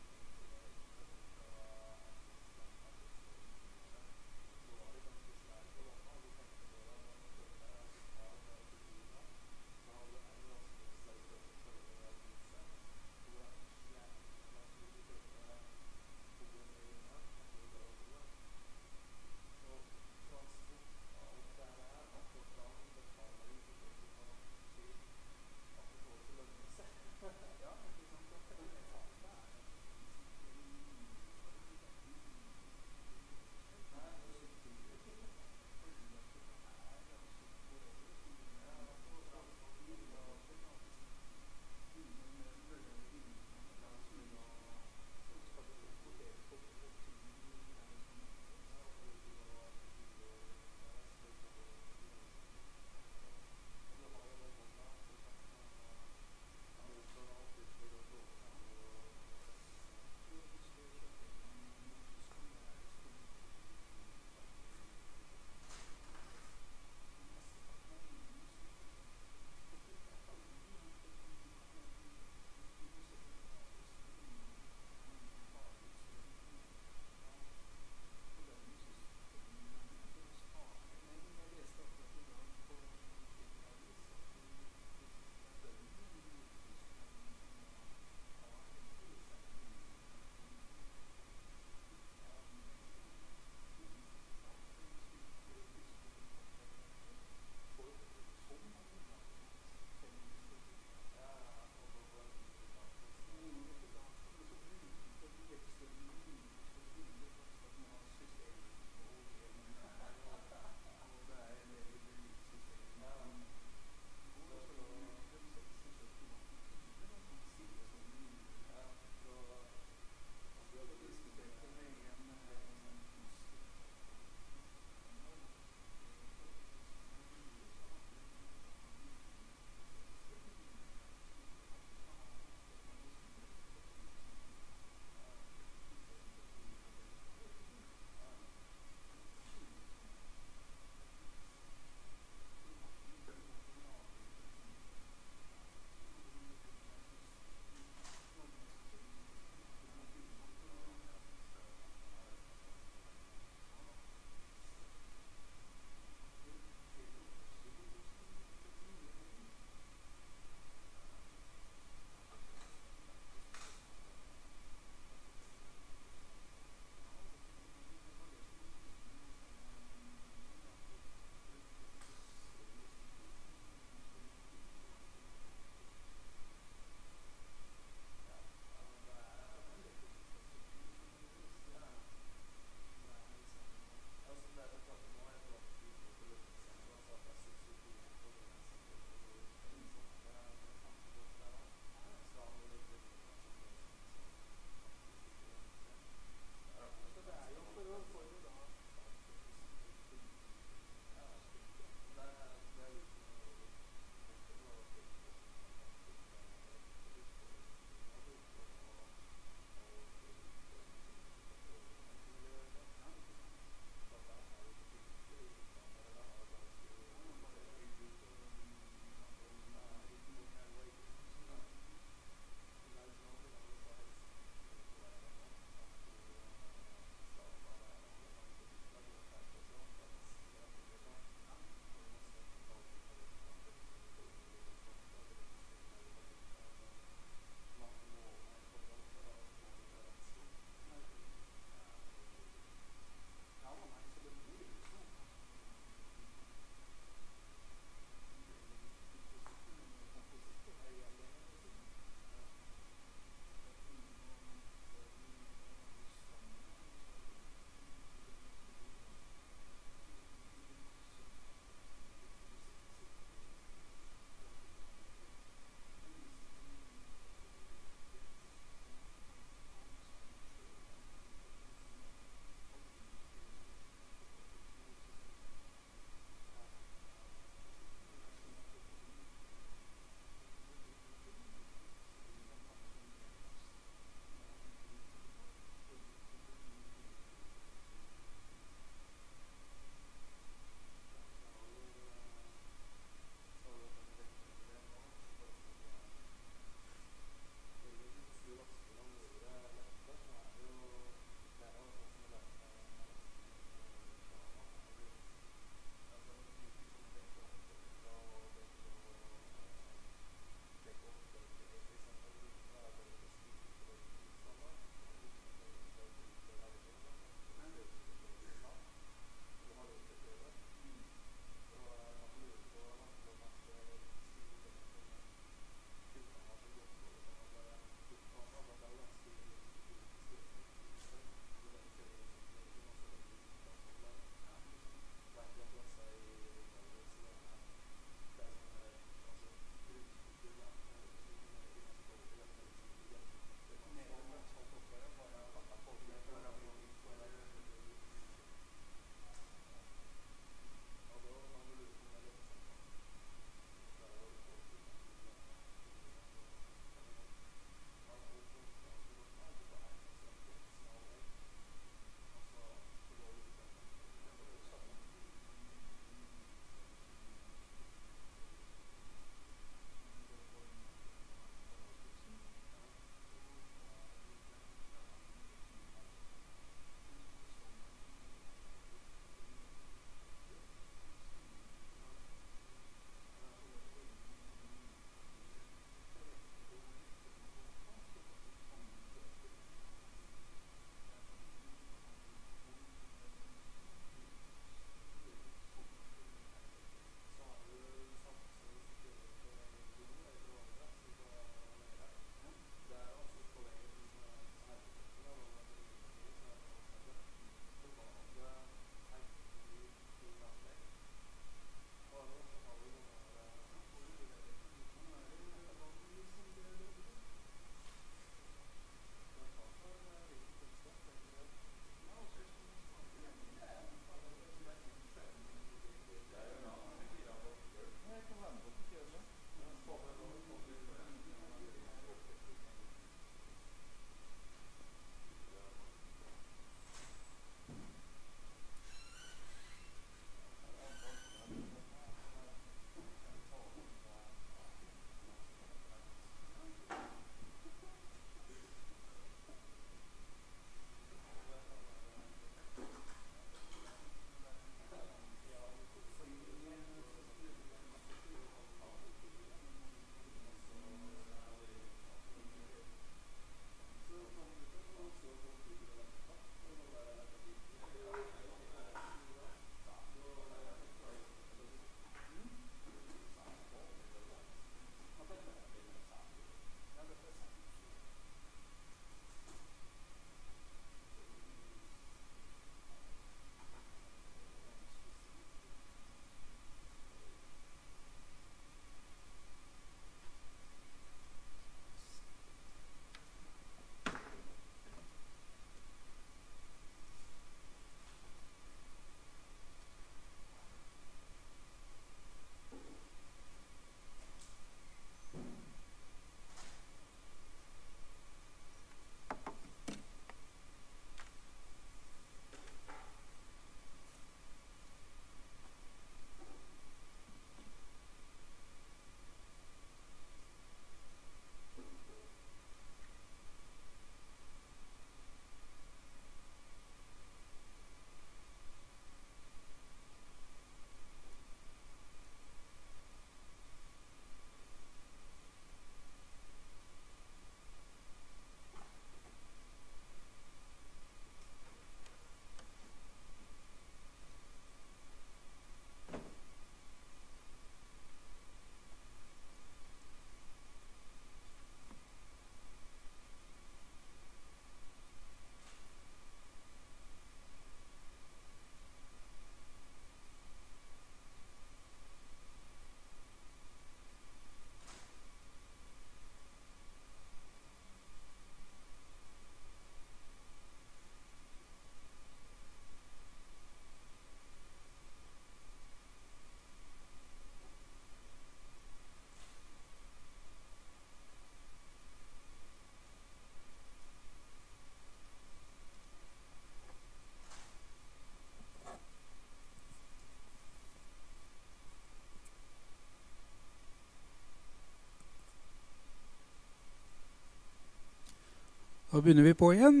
Da begynner vi på igjen.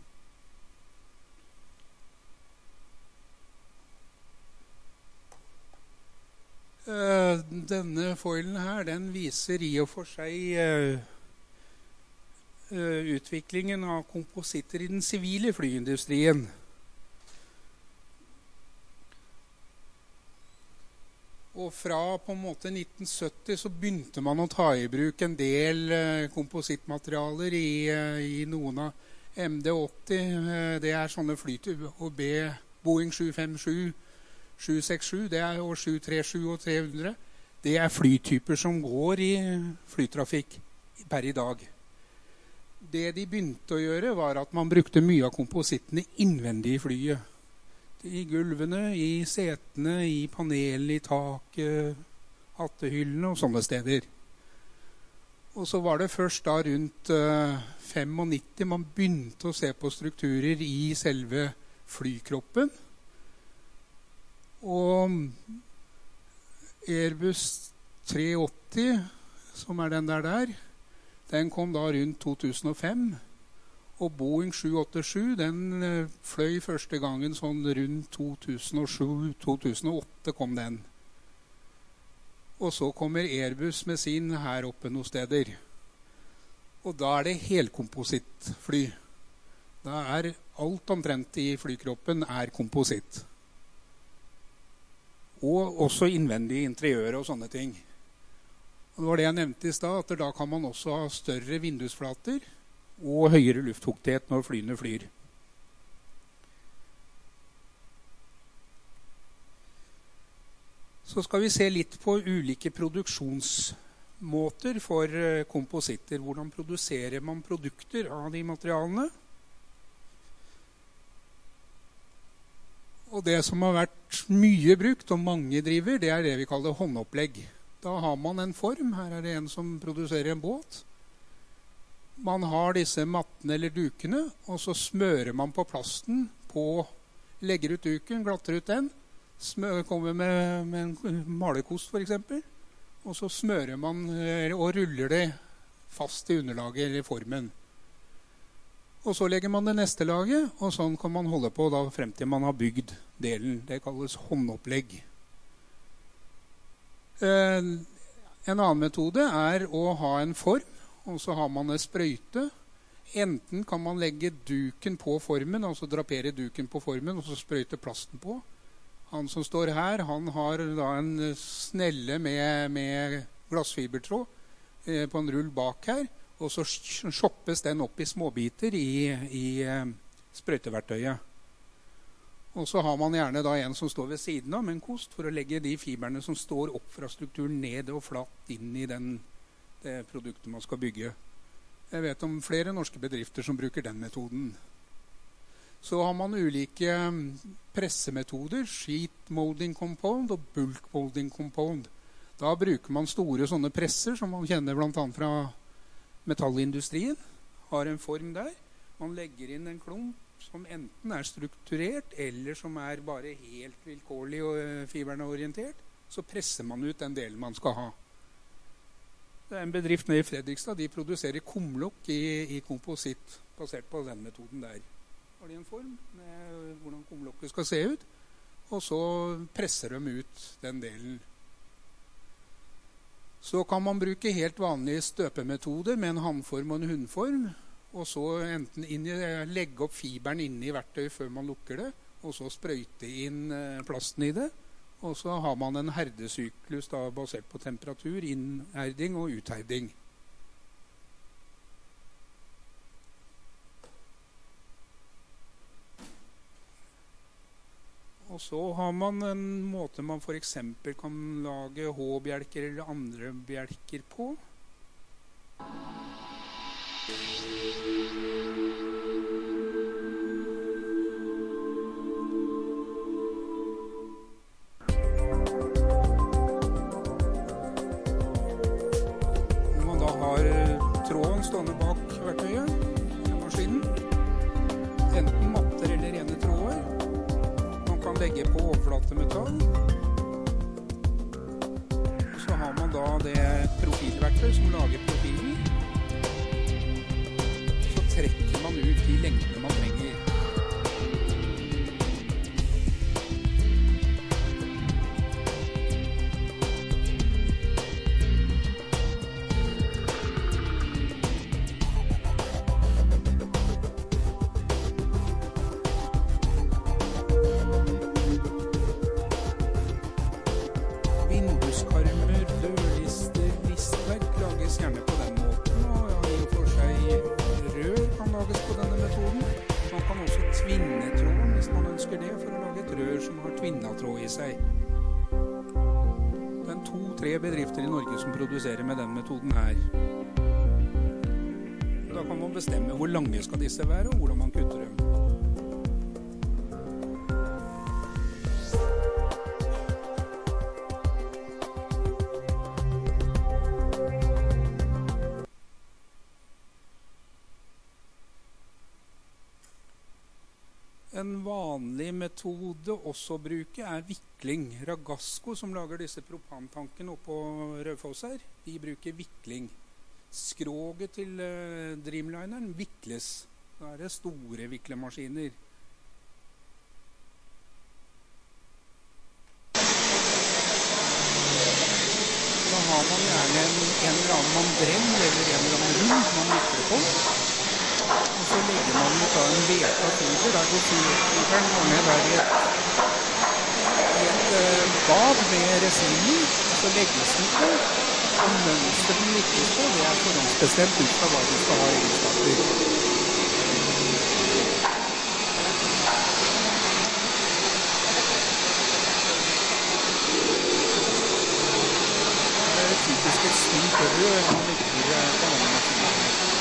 Denne foilen her, den viser I og for seg utviklingen av kompositter I den sivile flyindustrien. Og fra på en måte 1970 så begynte man å ta I bruk en del komposittmaterialer I noen av MD-80. Det sånne flytyper, og Boeing 757, 767, det og 737 og 300. Det flytyper som går I flytrafikk per I dag. Det de begynte å gjøre var at man brukte mye av komposittene innvendig I flyet. I gulvene, I setene, I panelene, I taket, hattehyllene og sånne steder. Og så var det først da rundt 95 man begynte å se på strukturer I selve flykroppen. Og Airbus 380, som den der, den kom da rundt 2005. Og Boeing 787, den fløy første gangen sånn rundt 2007-2008 kom den. Og så kommer Airbus med sin her oppe noen steder. Og da det helkomposittfly. Da alt omtrent I flykroppen kompositt. Og også innvendig interiør og sånne ting. Og det var det jeg nevnte I sted, at da kan man også ha større vindusflater og høyere luftfuktighet når flyene flyr. Så skal vi se litt på ulike produksjonsmåter for kompositter. Hvordan produserer man produkter av de materialene? Og det som har vært mye brukt, og mange driver, det det vi kaller håndopplegg. Da har man en form. Her det en som produserer en båt. Man har disse mattene eller dukene, og så smører man på plasten, legger ut duken, glatter ut den, kommer med en malerkost for eksempel, og så smører man og ruller det fast I underlaget eller formen. Og så legger man det neste laget, og sånn kan man holde på da, frem til man har bygd delen. Det kalles håndopplegg. En annen metode å ha en form, og så har man en sprøyte. Enten kan man legge duken på formen, altså drapere duken på formen, og så sprøyte plasten på. Han som står her, han har da en snelle med glassfibertråd på en rull bak her, og så shoppes den opp I småbiter I sprøyteverktøyet. Og så har man gjerne da en som står ved siden av med en kost for å legge de fiberne som står opp fra strukturen ned og flatt inn I det produktet man skal bygge. Jeg vet om flere norske bedrifter som bruker den metoden. Så har man ulike pressemetoder, sheet molding compound og bulk molding compound. Da bruker man store sånne presser som man kjenner blant annet fra metallindustrien. Har en form der. Man legger inn en klump som enten strukturert, eller som bare helt vilkårlig og fiberne orientert. Så presser man ut den delen man skal ha. Det en bedrift nede I Fredrikstad, de produserer kumlokk I kompositt, basert på den metoden der. Har de en form med hvordan kumlokket skal se ut, og så presser de ut den delen. Så kan man bruke helt vanlige støpemetoder med en handform og en hundform, og så enten legge opp fiberen inne I verktøy før man lukker det, og så sprøyte inn plasten I det. Og så har man en herdesyklus da, basert på temperatur, innherding og utherding. Og så har man en måte man for eksempel kan lage H-bjelker eller andre bjelker på. Stående bak verktøyet I maskinen. Enten matter eller rene tråder. Man kan legge på overflatemetall. Og så har man da det profilverktøy som lager profilen. Så strekker man ut de lengdene man trenger. Vinduskarmer, dørlister, listverk lages gjerne på den måten, og ja, i og for seg rør kan lages på denne metoden. Man kan også tvinne tråden hvis man ønsker det, for å lage et rør som har tvinnatråd i seg. Det er 2-3 bedrifter i Norge som produserer med den metoden her. Da kan man bestemme hvor lange skal disse være, og hvordan man kutter dem. En vanlig metode også å bruke er vikling. Ragasco, som lager disse propantankene oppå Raufoss her, de bruker vikling. Skroget til Dreamlineren vikles. Da er det store viklemaskiner. Da har man gjerne en eller annen mandrell eller en eller annen rull man vikler på. Og så legger man ut av en veta fiber, der går fiberen ned der i et bad med resinen, og så legges den på, og mønstret den lykkes på, det er forhåndsbestemt ut fra hva du skal ha egenskaper. Det er typisk et stort rør man legger på andre maskiner.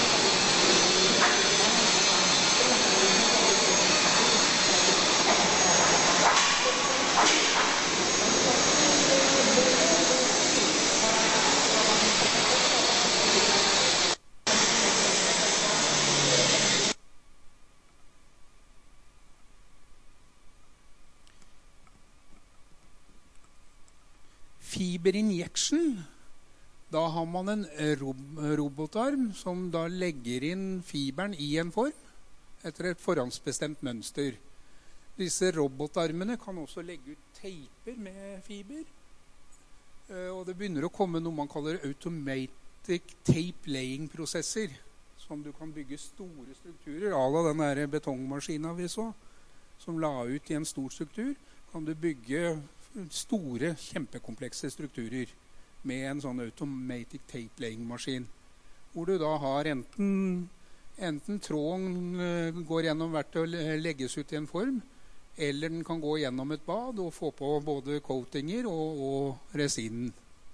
Fiber injection, da har man en robotarm som da legger inn fiberen i en form etter et forhåndsbestemt mønster. Disse robotarmene kan også legge ut teiper med fiber, og det begynner å komme noe man kaller automatic tape laying prosesser, som du kan bygge store strukturer, à la den der betongmaskinen vi så, som la ut i en stor struktur, kan du bygge store, kjempekomplekse strukturer med en sånn automatic tape laying-maskin, hvor du da har enten tråden går gjennom hvert og legges ut i en form, eller den kan gå gjennom et bad og få på både coatinger og resinen.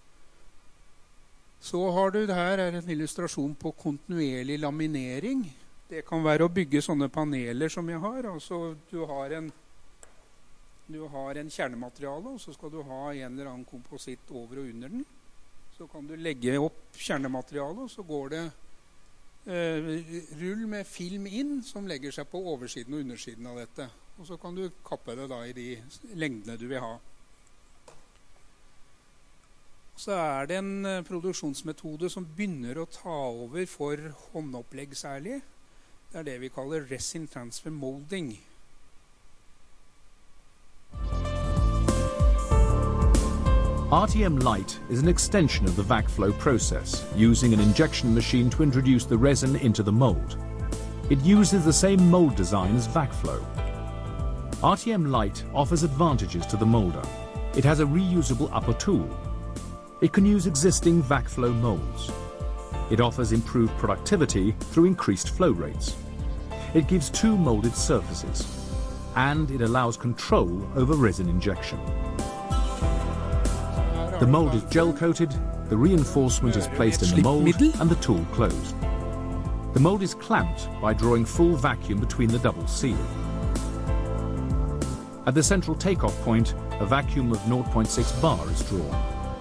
Så har du her en illustrasjon på kontinuerlig laminering. Det kan være å bygge sånne paneler som jeg har. Altså du har en kjernemateriale, og så skal du ha en eller annen kompositt over og under den. Så kan du legge opp kjernematerialet, og så går det rull med film inn, som legger seg på oversiden og undersiden av dette. Og så kan du kappe det da i de lengdene du vil ha. Så er det en produksjonsmetode som begynner å ta over for håndopplegg særlig. Det er det vi kaller resin transfer molding. RTM Light is an extension of the vac flow process, using an injection machine to introduce the resin into the mold. It uses the same mold design as vac flow. RTM Light offers advantages to the molder. It has a reusable upper tool. It can use existing vac flow molds. It offers improved productivity through increased flow rates. It gives 2 molded surfaces, and it allows control over resin injection. The mold is gel-coated, the reinforcement is placed in the mold, and the tool closed. The mold is clamped by drawing full vacuum between the double seal. At the central takeoff point, a vacuum of 0.6 bar is drawn.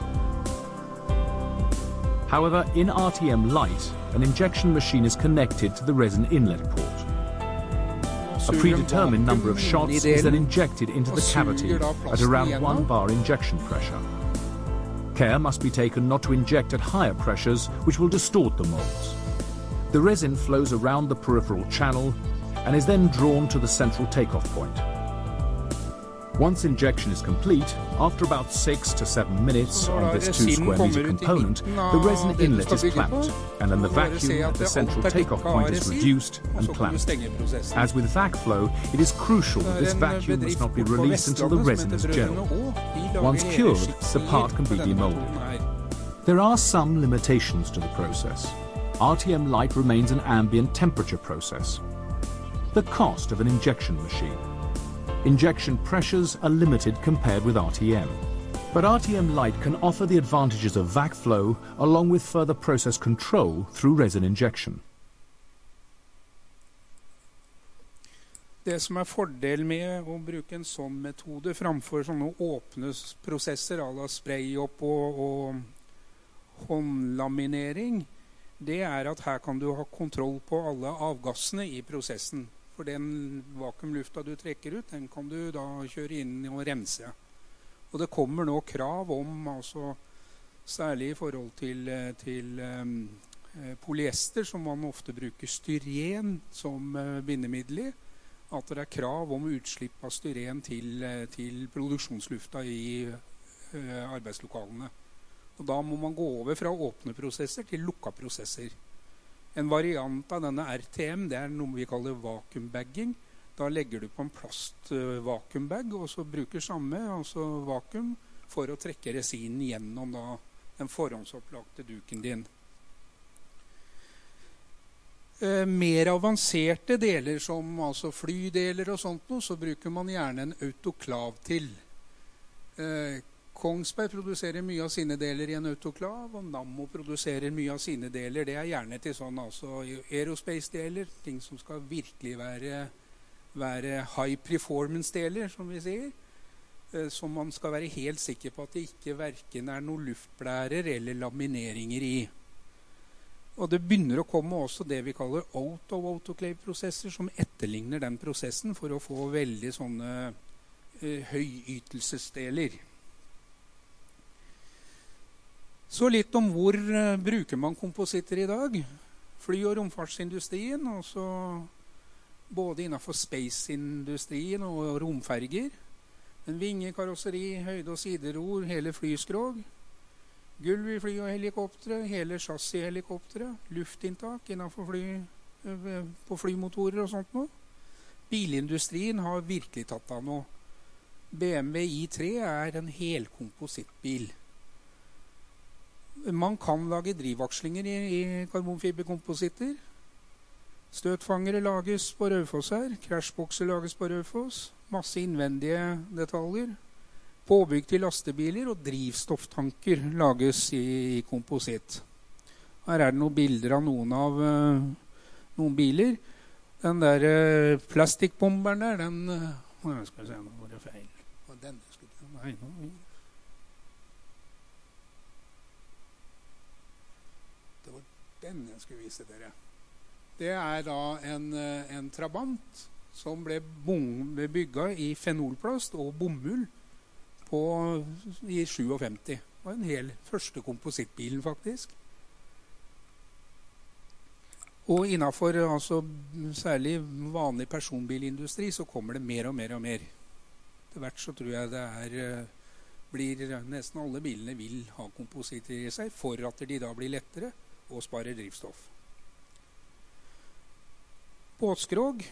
However, in RTM Light, an injection machine is connected to the resin inlet port. A predetermined number of shots is then injected into the cavity at around 1 bar injection pressure. Care must be taken not to inject at higher pressures, which will distort the molds. The resin flows around the peripheral channel and is then drawn to the central takeoff point. Once injection is complete, after about 6 to 7 minutes on this 2 square meter component, the resin inlet is clamped, and then the vacuum at the central takeoff point is reduced and clamped. As with VacFlow, it is crucial that this vacuum must not be released until the resin is gelled. Once cured, the part can be demolded. There are some limitations to the process. RTM Light remains an ambient temperature process. The cost of an injection machine. Injection pressures are limited compared with RTM. But RTM Light can offer the advantages of VacFlow along with further process control through resin injection. Det som fordel med å bruke en sånn metode framfor sånne åpne prosesser, à la spray opp og håndlaminering, det at her kan du ha kontroll på alle avgassene i prosessen. For den vakuumlufta du trekker ut, den kan du da kjøre inn og rense. Og det kommer nå krav om, altså, særlig i forhold til polyester, som man ofte bruker styren som bindemiddel i, at det krav om utslipp av styren til produksjonslufta i arbeidslokalene. Og da må man gå over fra åpne prosesser til lukka prosesser. En variant av denne RTM, det noe vi kaller vakuumbagging. Da legger du på en plastvakuumbag, og så bruker samme, altså vakuum, for å trekke resinen gjennom da, den forhåndsopplagte duken din. Mer avanserte deler, som altså flydeler og sånt noe, så bruker man gjerne en autoklav til. Kongsberg produserer mye av sine deler i en autoklav, og Nammo produserer mye av sine deler. Det gjerne til sånn altså aerospace-deler, ting som skal virkelig være high performance-deler, som vi sier. Som man skal være helt sikker på at det ikke hverken noen luftblærer eller lamineringer i. Og det begynner å komme også det vi kaller autoclave-prosesser, som etterligner den prosessen for å få veldig sånne høyytelsesdeler. Så litt om hvor bruker man kompositter i dag. Fly- og romfartsindustrien, også både innenfor space-industrien og romferger. En vingekarosseri, høyde- og sideror, hele flyskrog. Gulv i fly og helikoptere, hele chassis-helikoptere. Luftinntak innenfor på flymotorer og sånt noe. Bilindustrien har virkelig tatt av nå. BMW i3 en helkomposittbil. Man kan lage drivakslinger i karbonfiberkompositter. Støtfangere lages på Raufoss her. Crashbokser lages på Raufoss. Masse innvendige detaljer. Påbygg til lastebiler og drivstofftanker lages i kompositt. Her det noen bilder av noen biler. Den der plastikkbomberen der, den skal vi se, nå var det feil. Nei, den jeg skulle vise dere. Det da en Trabant som ble bygget i fenolplast og bomull i 57. Det var en hel første komposittbilen faktisk. Og innenfor altså, særlig vanlig personbilindustri så kommer det mer og mer og mer. Til hvert så tror jeg det nesten alle bilene vil ha kompositter i seg for at de da blir lettere og sparer drivstoff. Båtskrog.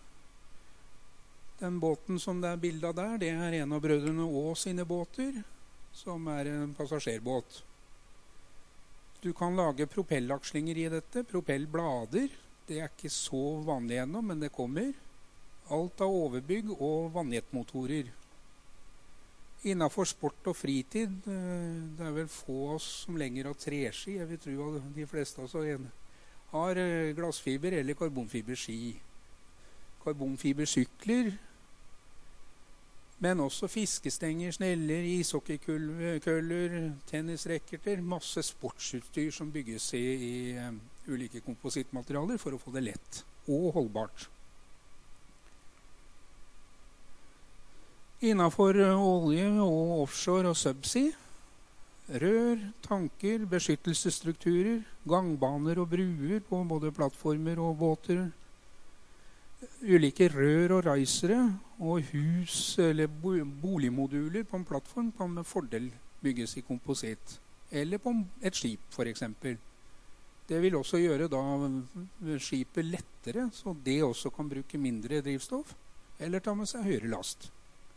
Den båten som det bildet der, det en av brødrene Å sine båter, som en passasjerbåt. Du kan lage propellakslinger i dette, propellblader. Det ikke så vanlig ennå, men det kommer. Alt av overbygg og vannjetmotorer. Innenfor sport og fritid, det vel få oss som lenger har treski. Jeg vil tro at de fleste av oss har glassfiber eller karbonfiberski. Karbonfibersykler, men også fiskestenger, sneller, ishockeykøller, tennisrekkerter, masse sportsutstyr som bygges i ulike komposittmaterialer for å få det lett og holdbart. Innenfor olje og offshore og subsea, rør, tanker, beskyttelsesstrukturer, gangbaner og bruer på både plattformer og båter, ulike rør og reisere og hus eller boligmoduler på en plattform kan med fordel bygges i kompositt, eller på et skip for eksempel. Det vil også gjøre da skipet lettere, så det også kan bruke mindre drivstoff, eller ta med seg høyere last.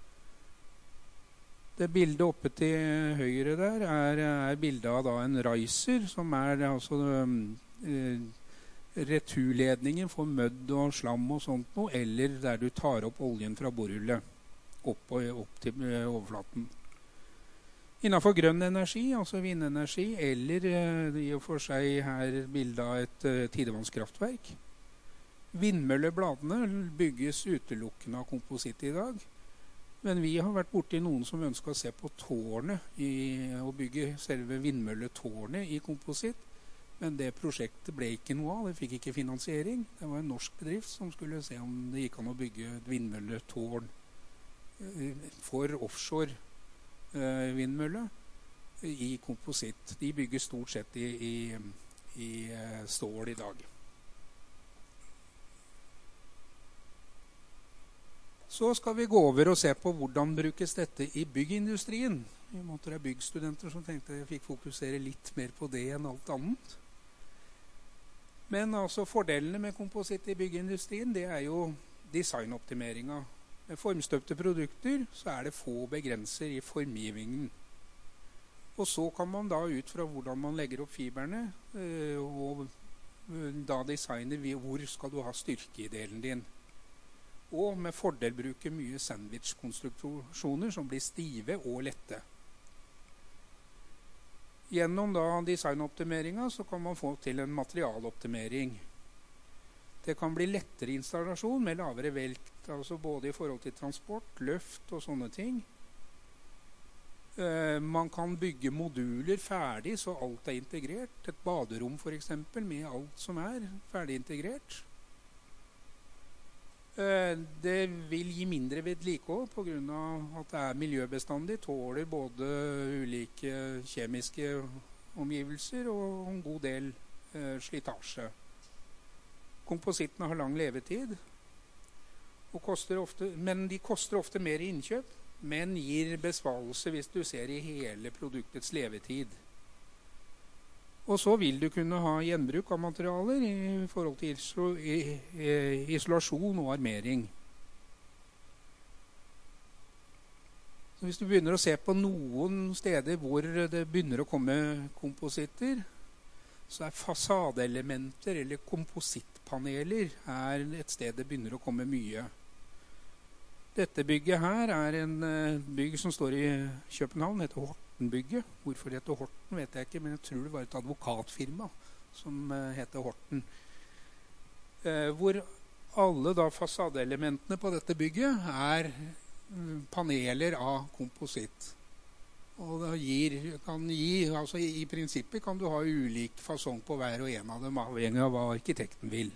Det bildet oppe til høyre der er bildet av da en riser, som er altså returledningen for mødd og slam og sånt noe, eller der du tar opp oljen fra borrullet opp til overflaten. Innenfor grønn energi, altså vindenergi, eller i og for seg her bildet av et tidevannskraftverk. Vindmøllebladene bygges utelukkende av kompositt i dag. Men vi har vært borte i noen som ønsker å se på tårnet og bygge selve vindmølletårnet i kompositt. Men det prosjektet ble ikke noe av, det fikk ikke finansiering. Det var en norsk bedrift som skulle se om det gikk an å bygge et vindmølletårn for offshore vindmølle i kompositt. De bygger stort sett i stål i dag. Så skal vi gå over og se på hvordan brukes dette i byggindustrien. I måte det er byggstudenter som tenkte jeg fikk fokusere litt mer på det enn alt annet. Men altså fordelene med kompositt i byggindustrien, det er jo designoptimeringa. Med formstøpte produkter så er det få begrenser i formgivningen. Og så kan man da ut fra hvordan man legger opp fiberne, og da designe hvor skal du ha styrke i delen din. Og med fordel bruke mye sandwich-konstruksjoner som blir stive og lette. Gjennom da designoptimeringa så kan man få til en materialoptimering. Det kan bli lettere installasjon med lavere vekt, altså både i forhold til transport, løft og sånne ting. Man kan bygge moduler ferdig så alt er integrert. Et baderom for eksempel med alt som er ferdig integrert. Det vil gi mindre vedlikehold på grunn av at det er miljøbestandig, tåler både ulike kjemiske omgivelser og en god del slitasje. Komposittene har lang levetid, men de koster ofte mer i innkjøp, men gir besparelse hvis du ser i hele produktets levetid. Og så vil du kunne ha gjenbruk av materialer i forhold til isolasjon og armering. Så hvis du begynner å se på noen steder hvor det begynner å komme kompositter, så er fasadeelementer eller komposittpaneler et sted det begynner å komme mye. Dette bygget her er en bygg som står i København, heter Horten-bygget. Hvorfor det heter Horten vet jeg ikke, men jeg tror det var et advokatfirma som heter Horten. Hvor alle da fasadeelementene på dette bygget er paneler av kompositt. Og det altså i prinsippet kan du ha ulik fasong på hver og en av dem, avhengig av hva arkitekten vil.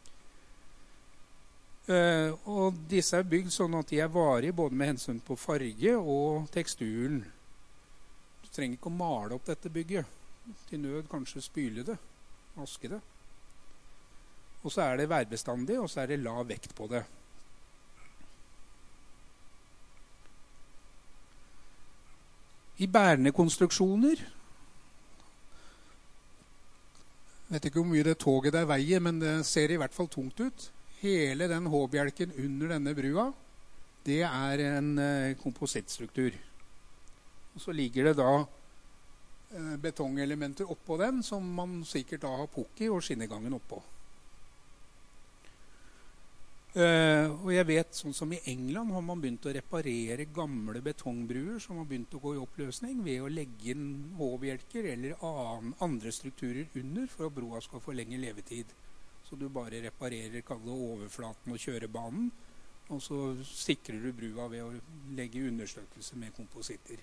Og disse er bygd sånn at de er varige både med hensyn på farge og teksturen. Du trenger ikke å male opp dette bygget. Til nød kanskje spyle det, vaske det. Og så er det værbestandig, og så er det lav vekt på det. I bærende konstruksjoner, vet ikke hvor mye det toget der veier, men det ser i hvert fall tungt ut. Hele den H-bjelken under denne brua, det er en komposittstruktur. Og så ligger det da betongelementer oppå den, som man sikkert da har pukk i og skinnegangen oppå. Og jeg vet, sånn som i England har man begynt å reparere gamle betongbruer som har begynt å gå i oppløsning ved å legge inn H-bjelker eller andre strukturer under for at broa skal få lengre levetid. Så du bare reparerer overflaten og kjørebanen, og så sikrer du brua ved å legge understøttelse med kompositter.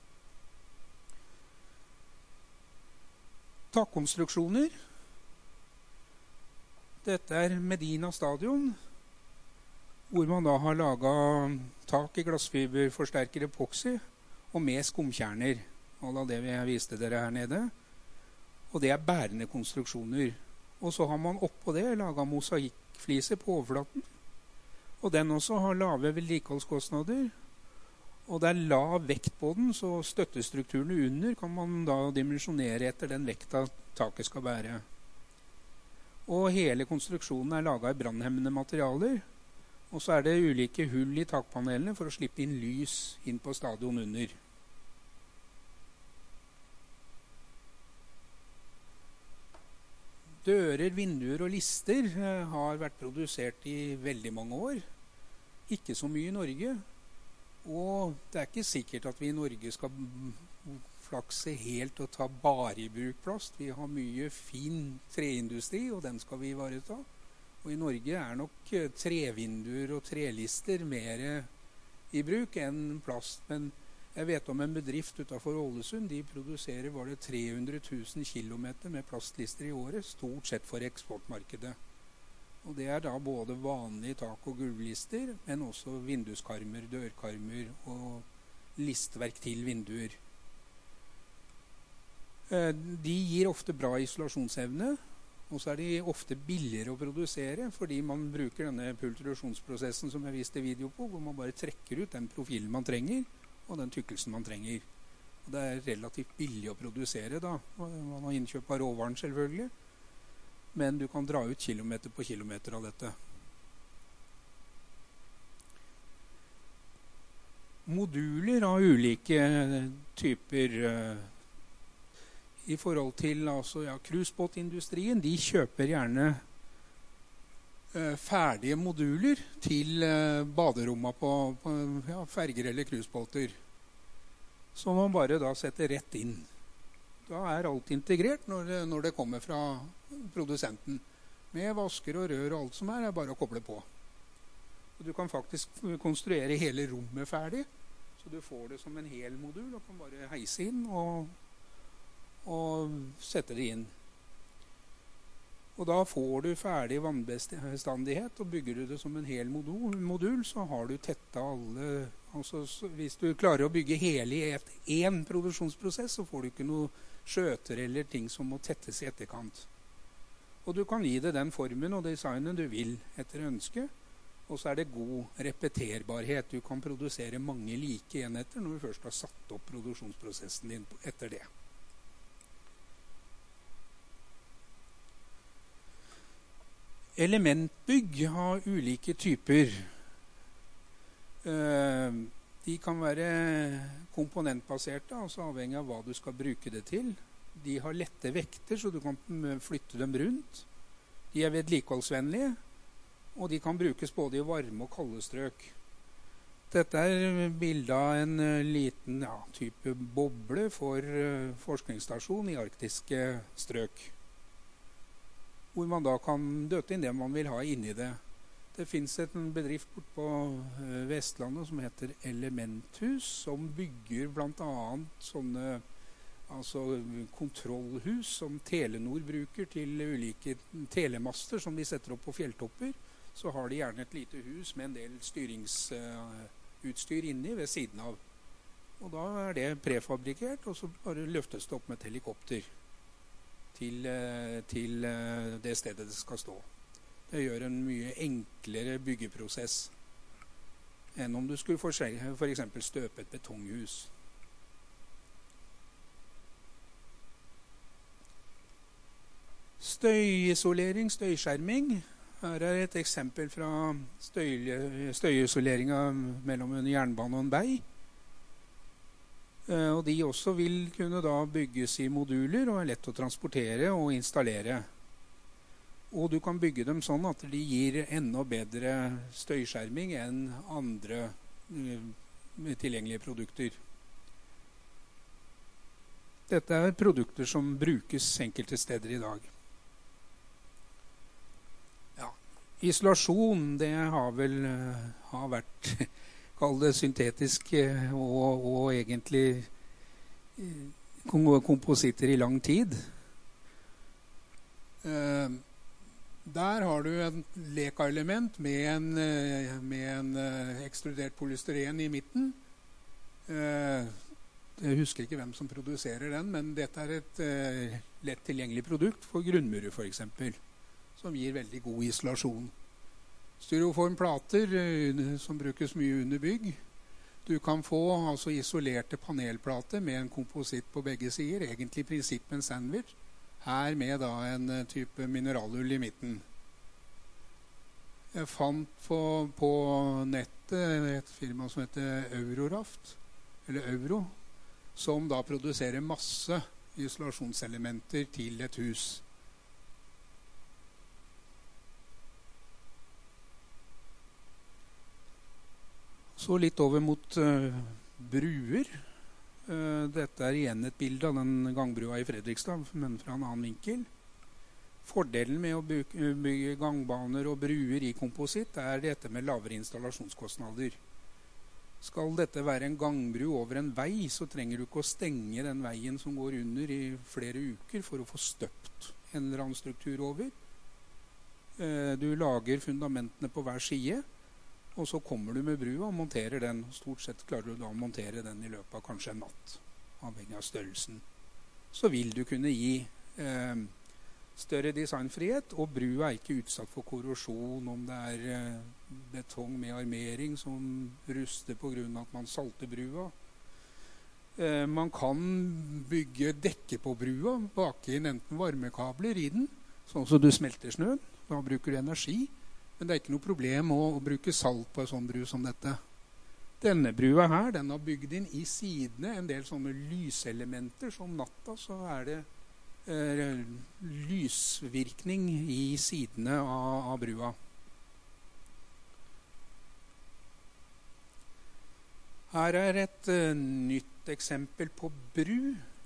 Takkonstruksjoner. Dette er Medina Stadion, hvor man da har laget tak i glassfiberforsterker epoxy og med skumkjerner. av det jeg viste dere her nede. Og det bærende konstruksjoner. Og så har man oppå det laget mosaikkfliser på overflaten. Og den også har lave vedlikeholdskostnader. Og det lav vekt på den, så støttestrukturene under kan man da dimensjonere etter den vekta taket skal bære. Og hele konstruksjonen laget i brannhemmende materialer. Og så det ulike hull i takpanelene for å slippe inn lys inn på stadion under. Dører, vinduer og lister har vært produsert i veldig mange år. Ikke så mye i Norge. Og det ikke sikkert at vi i Norge skal flakse helt og ta bare i bruk plast. Vi har mye fin treindustri, og den skal vi ivareta. Og i Norge nok trevinduer og trelister mer i bruk enn plast. Men jeg vet om en bedrift utenfor Ålesund. De produserer 300 000 kilometer med plastlister i året, stort sett for eksportmarkedet. Og det da både vanlige tak- og gulvlister, men også vinduskarmer, dørkarmer og listverk til vinduer. De gir ofte bra isolasjonsevne, og så de ofte billigere å produsere, fordi man bruker denne pultrusjonsprosessen som jeg viste video på, hvor man bare trekker ut den profilen man trenger, og den tykkelsen man trenger. Og det relativt billig å produsere da. Man har innkjøp av råvaren selvfølgelig, men du kan dra ut kilometer på kilometer av dette. Moduler av ulike typer i forhold til cruisebåtindustrien, de kjøper gjerne ferdige moduler til baderommene på ferger eller cruisebåter, som man bare da setter rett inn. Da alt integrert når det kommer fra produsenten. Med vasker og rør og alt som bare å koble på. Og du kan faktisk konstruere hele rommet ferdig, så du får det som en hel modul, og kan bare heise inn og sette det inn. Og da får du ferdig vannbestandighet, og bygger du det som en hel modul, så har du tettet alle. Altså, hvis du klarer å bygge hele i én produksjonsprosess, så får du ikke noe skjøter eller ting som må tettes i etterkant. Og du kan gi det den formen og designen du vil etter ønske. Og så det god repeterbarhet. Du kan produsere mange like enheter når du først har satt opp produksjonsprosessen din etter det. Elementbygg har ulike typer. De kan være komponentbaserte, altså avhengig av hva du skal bruke det til. De har lette vekter, så du kan flytte dem rundt. De vedlikeholdsvennlige, og de kan brukes både i varme og kalde strøk. Dette bildet av en liten type boble for forskningsstasjon i arktiske strøk, hvor man da kan døtte inn det man vil ha inni det. Det finnes en bedrift bort på Vestlandet som heter Elementhus, som bygger blant annet sånne kontrollhus som Telenor bruker til ulike telemaster som de setter opp på fjelltopper. Så har de gjerne et lite hus med en del styringsutstyr inni ved siden av. Og da det prefabrikert, og så bare løftes det opp med et helikopter til det stedet det skal stå. Det gjør en mye enklere byggeprosess enn om du skulle for eksempel støpe et betonghus. Støyisolering, støyskjerming. Her et eksempel fra støyisoleringen mellom en jernbane og en vei. Og de også vil kunne da bygges i moduler og lett å transportere og installere. Og du kan bygge dem sånn at de gir enda bedre støyskjerming enn andre tilgjengelige produkter. Dette produkter som brukes enkelte steder i dag. Isolasjon, det har vært kall det syntetisk og egentlig kompositter i lang tid. Der har du en leka-element med en ekstrudert polystyren i midten. Jeg husker ikke hvem som produserer den, men dette er et lett tilgjengelig produkt for grunnmurer for eksempel, som gir veldig god isolasjon. Styroformplater som brukes mye under bygg. Du kan få altså isolerte panelplater med en kompositt på begge sider, egentlig i prinsipp en sandwich, her med da en type mineralull i midten. Jeg fant på nettet et firma som heter Euroraft, eller Euro, som da produserer masse isolasjonselementer til et hus. Så litt over mot bruer. Dette er igjen et bilde av den gangbrua i Fredrikstad, men fra en annen vinkel. Fordelen med å bygge gangbaner og bruer i kompositt er dette med lavere installasjonskostnader. Skal dette være en gangbru over en vei, så trenger du ikke å stenge den veien som går under i flere uker for å få støpt en eller annen struktur over. Du lager fundamentene på hver side, og så kommer du med brua og monterer den. Stort sett klarer du da å montere den i løpet av kanskje en natt, avhengig av størrelsen. Så vil du kunne gi større designfrihet, og brua er ikke utsatt for korrosjon om det er betong med armering som ruster på grunn av at man salter brua. Man kan bygge dekke på brua, bake inn enten varmekabler i den, sånn som du smelter snøen. Da bruker du energi. Men det er ikke noe problem å bruke salt på en sånn bru som dette. Denne brua her, den har bygd inn i sidene en del sånne lyselementer. Som natta så er det lysvirkning i sidene av brua. Her er et nytt eksempel på bru.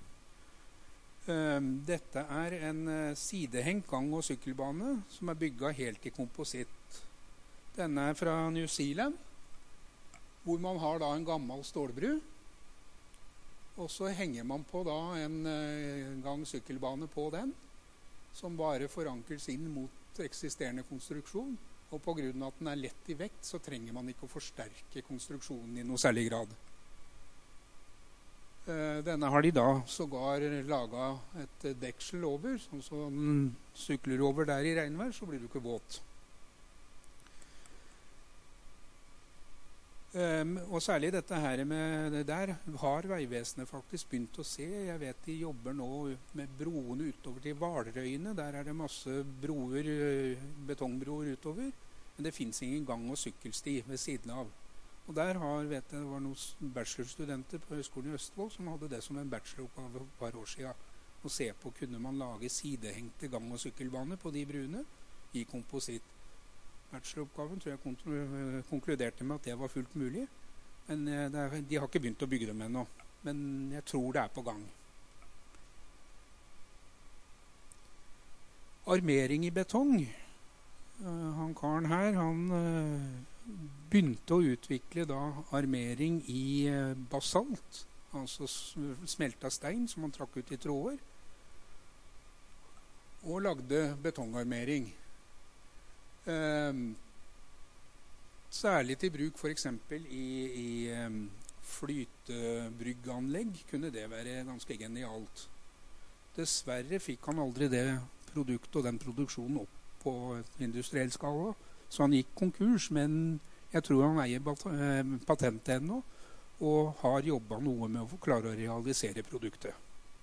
Dette er en sidehengt gang- og sykkelbane som er bygget helt i kompositt. Denne er fra New Zealand, hvor man har da en gammel stålbru. Og så henger man på da en gang-sykkelbane på den, som bare forankres inn mot eksisterende konstruksjon. Og på grunn av at den er lett i vekt, så trenger man ikke å forsterke konstruksjonen i noe særlig grad. Denne har de da sågar laget et deksel over, sånn som den sykler over der i regnvær, så blir du ikke våt. Og særlig dette her med det der har Vegvesenet faktisk begynt å se. Jeg vet de jobber nå med broene utover til Hvalrøyene. Der er det masse broer, betongbroer utover, men det finnes ingen gang- og sykkelsti ved siden av. Og der vet jeg, det var noen bachelorstudenter på Høgskolen i Østfold som hadde det som en bacheloroppgave for et par år siden. Å se på kunne man lage sidehengte gang- og sykkelbaner på de bruene i kompositt. Bacheloroppgaven tror jeg konkluderte med at det var fullt mulig. Men de har ikke begynt å bygge dem ennå. Men jeg tror det er på gang. Armering i betong. Han karen her, han begynte å utvikle da armering i basalt, altså smelta stein som man trakk ut i tråder, og lagde betongarmering. Særlig til bruk for eksempel i flytebrygganlegg kunne det være ganske genialt. Dessverre fikk han aldri det produktet og den produksjonen opp på industriell skala, så han gikk konkurs, men jeg tror han eier patentet ennå, og har jobbet noe med å klare å realisere produktet.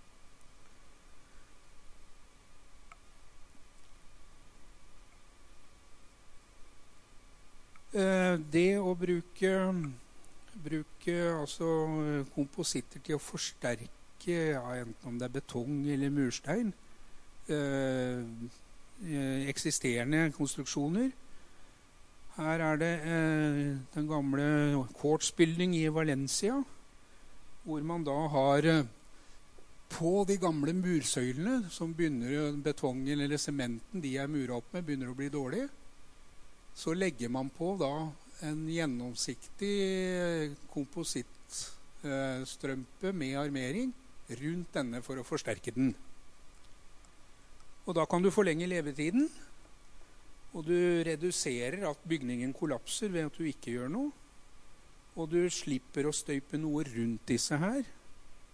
Det å bruke altså kompositter til å forsterke, enten om det er betong eller murstein, eksisterende konstruksjoner. Her er det den gamle Quartz Building i Valencia, hvor man da har på de gamle mursøylene, som betongen eller sementen de er muret opp med, begynner å bli dårlig. Så legger man på da en gjennomsiktig komposittstrømpe med armering rundt denne for å forsterke den. Og da kan du forlenge levetiden, og du reduserer at bygningen kollapser ved at du ikke gjør noe, og du slipper å støype noe rundt disse her.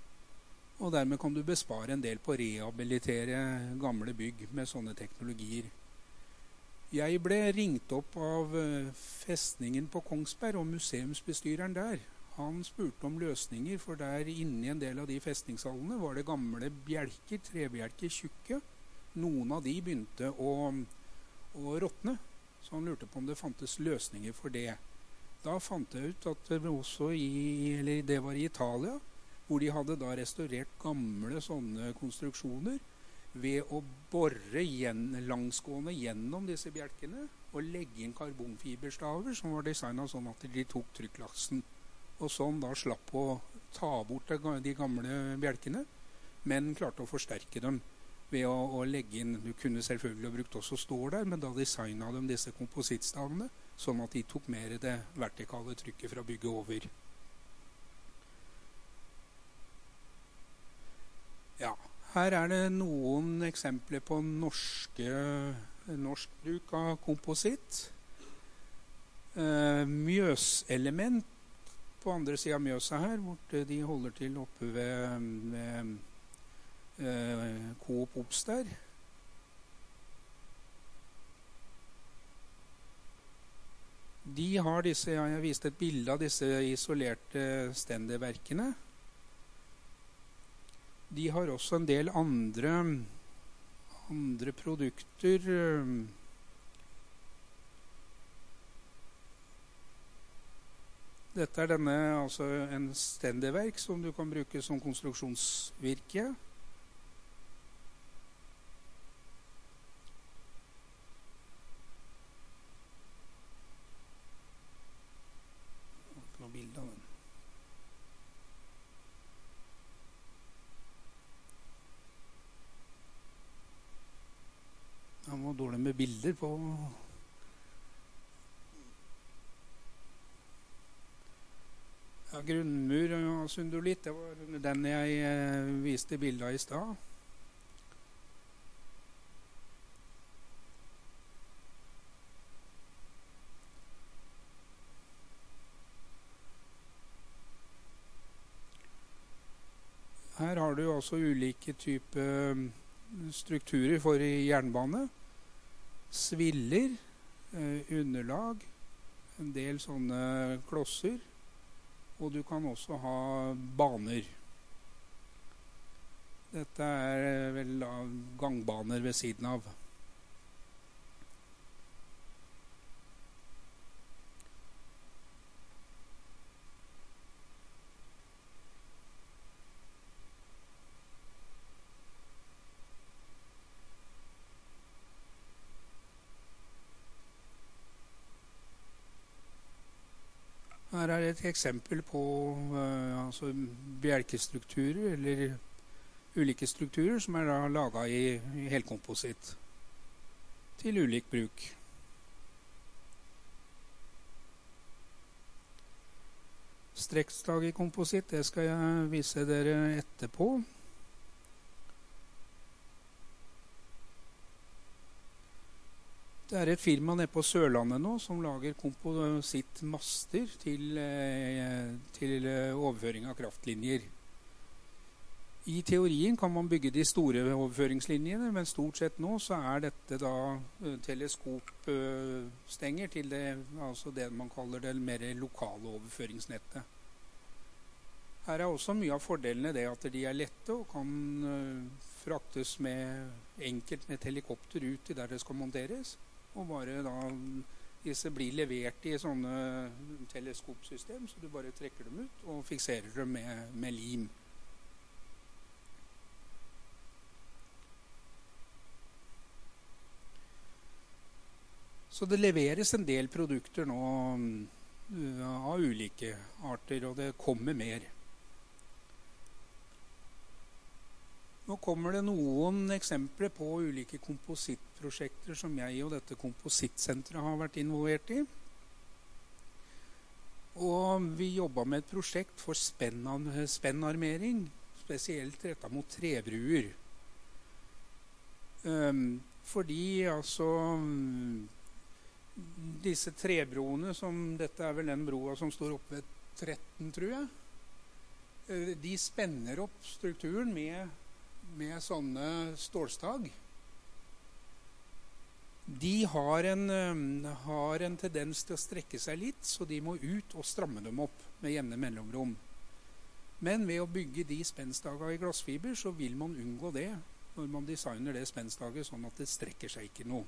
Og dermed kan du bespare en del på å rehabilitere gamle bygg med sånne teknologier. Jeg ble ringt opp av festningen på Kongsberg og museumsbestyreren der. Han spurte om løsninger, for der inne i en del av de festningshallene var det gamle bjelker, trebjelker, tjukke. Noen av de begynte å råtne, så han lurte på om det fantes løsninger for det. Da fant jeg ut at det også det var i Italia, hvor de hadde da restaurert gamle sånne konstruksjoner ved å bore langsgående gjennom disse bjelkene og legge inn karbonfiberstaver som var designet sånn at de tok trykklaksen. Og sånn da slapp å ta bort de gamle bjelkene, men klarte å forsterke dem ved å legge inn. Du kunne selvfølgelig ha brukt også stål der, men da designet de disse komposittstavene sånn at de tok mer det vertikale trykket fra bygget over. Ja, her er det noen eksempler på norsk bruk av kompositt. Mjøselement på andre siden av Mjøsa her, hvor de holder til oppe ved Coop Ops der. De har disse, jeg viste et bilde av disse isolerte stenderverkene. De har også en del andre produkter. Dette er altså en stenderverk som du kan bruke som konstruksjonsvirke. Noe bilde av den. Han var dårlig med bilder på. Ja, grunnmur og sundolitt, det var den jeg viste bildet av i stad. Her har du også ulike typer strukturer for jernbane. Sviller, underlag, en del sånne klosser. Og du kan også ha baner. Dette er vel gangbaner ved siden av. Her er et eksempel på altså bjelkestrukturer, eller ulike strukturer som er da laget i helkompositt til ulik bruk. Strekkstag i kompositt, det skal jeg vise dere etterpå. Det er et firma nede på Sørlandet nå som lager komposittmaster til overføring av kraftlinjer. I teorien kan man bygge de store overføringslinjene, men stort sett nå så er dette da teleskopstenger til altså det man kaller det mer lokale overføringsnettet. Her er også mye av fordelene det at de er lette og kan fraktes enkelt med et helikopter ut til der det skal monteres. Og bare da disse blir levert i sånne teleskopsystem, så du bare trekker dem ut og fikserer dem med lim. Så det leveres en del produkter nå av ulike arter, og det kommer mer. Nå kommer det noen eksempler på ulike komposittprosjekter som jeg og dette komposittsenteret har vært involvert i. Og vi jobbet med et prosjekt for spennarmering, spesielt rettet mot trebruer. Fordi altså disse trebroene, dette er vel den broa som står oppe ved 13, tror jeg. De spenner opp strukturen med sånne stålstag. De har en tendens til å strekke seg litt, så de må ut og stramme dem opp med jevne mellomrom. Men ved å bygge de spennstagene i glassfiber, så vil man unngå det når man designer det spennstaget sånn at det strekker seg ikke noe.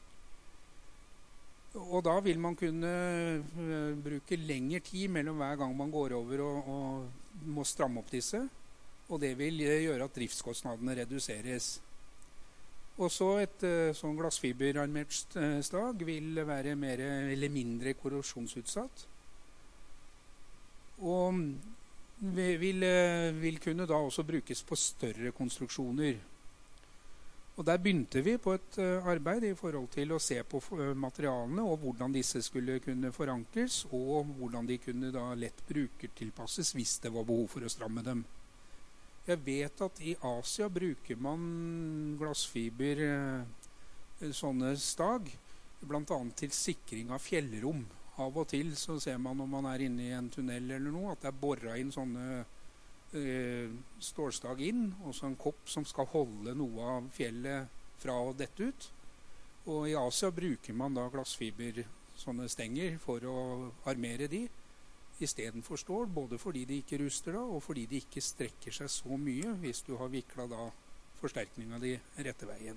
Og da vil man kunne bruke lengre tid mellom hver gang man går over og må stramme opp disse, og det vil gjøre at driftskostnadene reduseres. Og så et sånn glassfiberarmert stag vil være mer eller mindre korrosjonsutsatt. Og vil kunne da også brukes på større konstruksjoner. Og der begynte vi på et arbeid i forhold til å se på materialene og hvordan disse skulle kunne forankres, og hvordan de kunne da lett brukertilpasses hvis det var behov for å stramme dem. Jeg vet at i Asia bruker man glassfiber, sånne stag, blant annet til sikring av fjellrom. Av og til så ser man når man er inne i en tunnel eller noe, at det er borret inn sånne stålstag inn, og så en kopp som skal holde noe av fjellet fra å dette ut. Og i Asia bruker man da glassfiber, sånne stenger, for å armere de, i stedet for stål, både fordi de ikke ruster da, og fordi de ikke strekker seg så mye hvis du har viklet da forsterkningen de rette veien.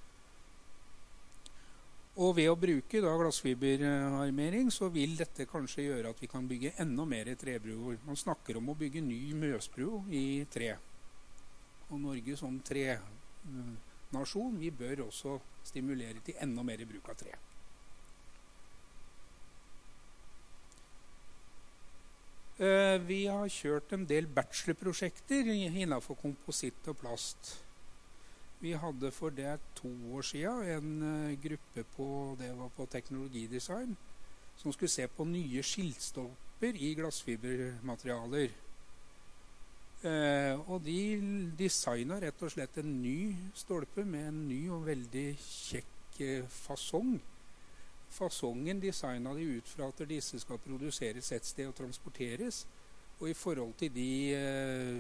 Og ved å bruke da glassfiberarmering, så vil dette kanskje gjøre at vi kan bygge enda mer trebruer. Man snakker om å bygge ny møsbro i tre. Og Norge som trenasjon, vi bør også stimulere til enda mer bruk av tre. Vi har kjørt en del bachelorprosjekter innenfor kompositt og plast. Vi hadde for det 2 år siden en gruppe på teknologidesign som skulle se på nye skiltstolper i glassfibermaterialer. Og de designet rett og slett en ny stolpe med en ny og veldig kjekk fasong. Fasongen designet de ut fra at disse skal produseres et sted og transporteres, og i forhold til de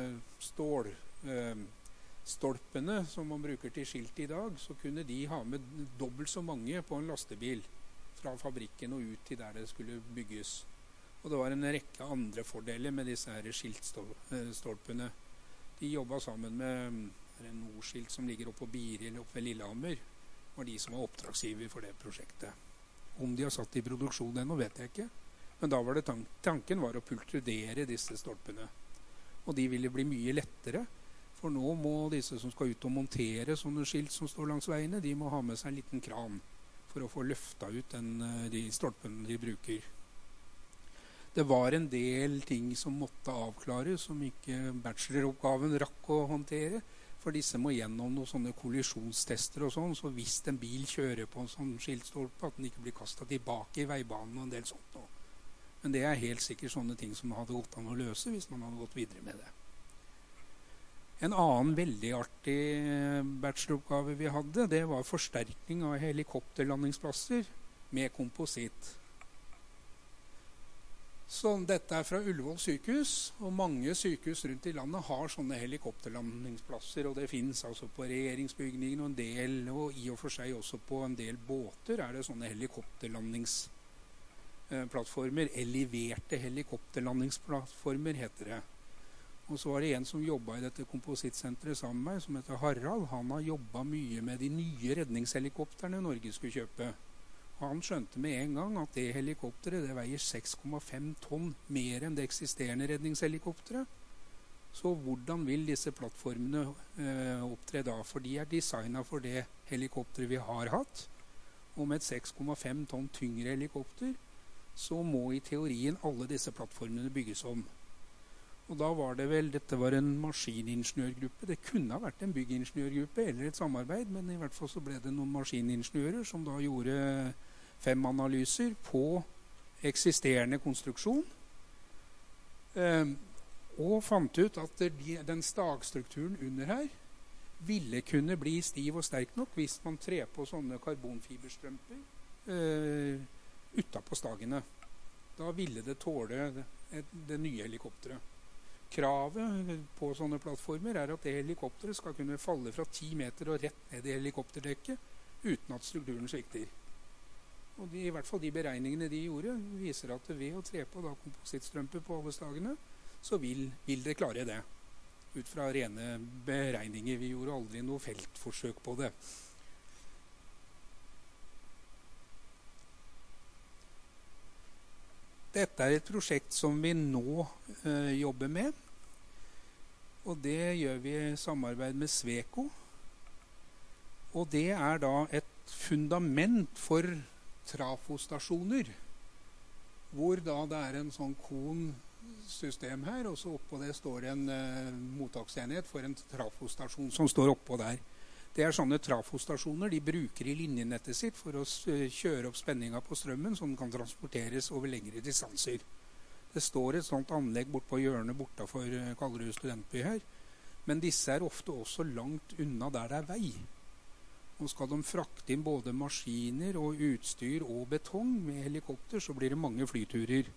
stålstolpene som man bruker til skilt i dag, så kunne de ha med dobbelt så mange på en lastebil fra fabrikken og ut til der det skulle bygges. Og det var en rekke andre fordeler med disse her skiltstolpene. De jobbet sammen med en Nordskilt som ligger oppe på Biri eller oppe ved Lillehammer, var de som var oppdragsgiver for det prosjektet. Om de har satt i produksjon ennå, vet jeg ikke. Men da var det tanken var å pultrudere disse stolpene. Og de ville bli mye lettere, for nå må disse som skal ut og montere sånne skilt som står langs veiene, de må ha med seg en liten kran for å få løfta ut de stolpene de bruker. Det var en del ting som måtte avklares, som ikke bacheloroppgaven rakk å håndtere. For disse må gjennom noen sånne kollisjonstester og sånn, så hvis en bil kjører på en sånn skiltstolpe, at den ikke blir kastet tilbake i veibanen og en del sånt. Men det er helt sikkert sånne ting som hadde gått an å løse hvis man hadde gått videre med det. En annen veldig artig bacheloroppgave vi hadde, det var forsterkning av helikopterlandingsplasser med kompositt. Så dette er fra Ullevål sykehus, og mange sykehus rundt i landet har sånne helikopterlandingsplasser, og det finnes altså på regjeringsbygningen og en del, og i og for seg også på en del båter er det sånne helikopterlandingsplattformer, eleverte helikopterlandingsplattformer heter det. Og så var det en som jobbet i dette komposittsenteret sammen med meg, som heter Harald. Han har jobbet mye med de nye redningshelikopterne Norge skulle kjøpe. Han skjønte med en gang at det helikopteret det veier 6,5 tonn mer enn det eksisterende redningshelikopteret. Så hvordan vil disse plattformene opptre da? For de er designet for det helikopteret vi har hatt. Og med et 6,5 tonn tyngre helikopter, så må i teorien alle disse plattformene bygges om. Og da var det vel, dette var en maskiningeniørgruppe. Det kunne ha vært en byggingeniørgruppe eller et samarbeid, men i hvert fall så ble det noen maskiningeniører som da gjorde 5 analyser på eksisterende konstruksjon, og fant ut at den stagstrukturen under her ville kunne bli stiv og sterk nok hvis man trer på sånne karbonfiberstrømper utenpå stagene. Da ville det tåle det nye helikopteret. kravet på sånne plattformer er at det helikopteret skal kunne falle fra 10 meter og rett ned i helikopterdekket uten at strukturen svikter. Og i hvert fall de beregningene de gjorde, viser at ved å tre på komposittstrømper på alle slagene, så vil det klare det. Ut fra rene beregninger. Vi gjorde aldri noe feltforsøk på det. Dette er et prosjekt som vi nå jobber med, og det gjør vi i samarbeid med Sweco. Og det er da et fundament for trafostasjoner, hvor da det er en sånn konsystem her, og så oppå det står det en mottaksenhet for en trafostasjon som står oppå der. Det er sånne trafostasjoner de bruker i linjenettet sitt for å kjøre opp spenninga på strømmen, som kan transporteres over lengre distanser. Det står et sånt anlegg bort på hjørnet bortafor Kallerud studentby her, men disse er ofte også langt unna der det er vei. Og skal de frakte inn både maskiner og utstyr og betong med helikopter, så blir det mange flyturer.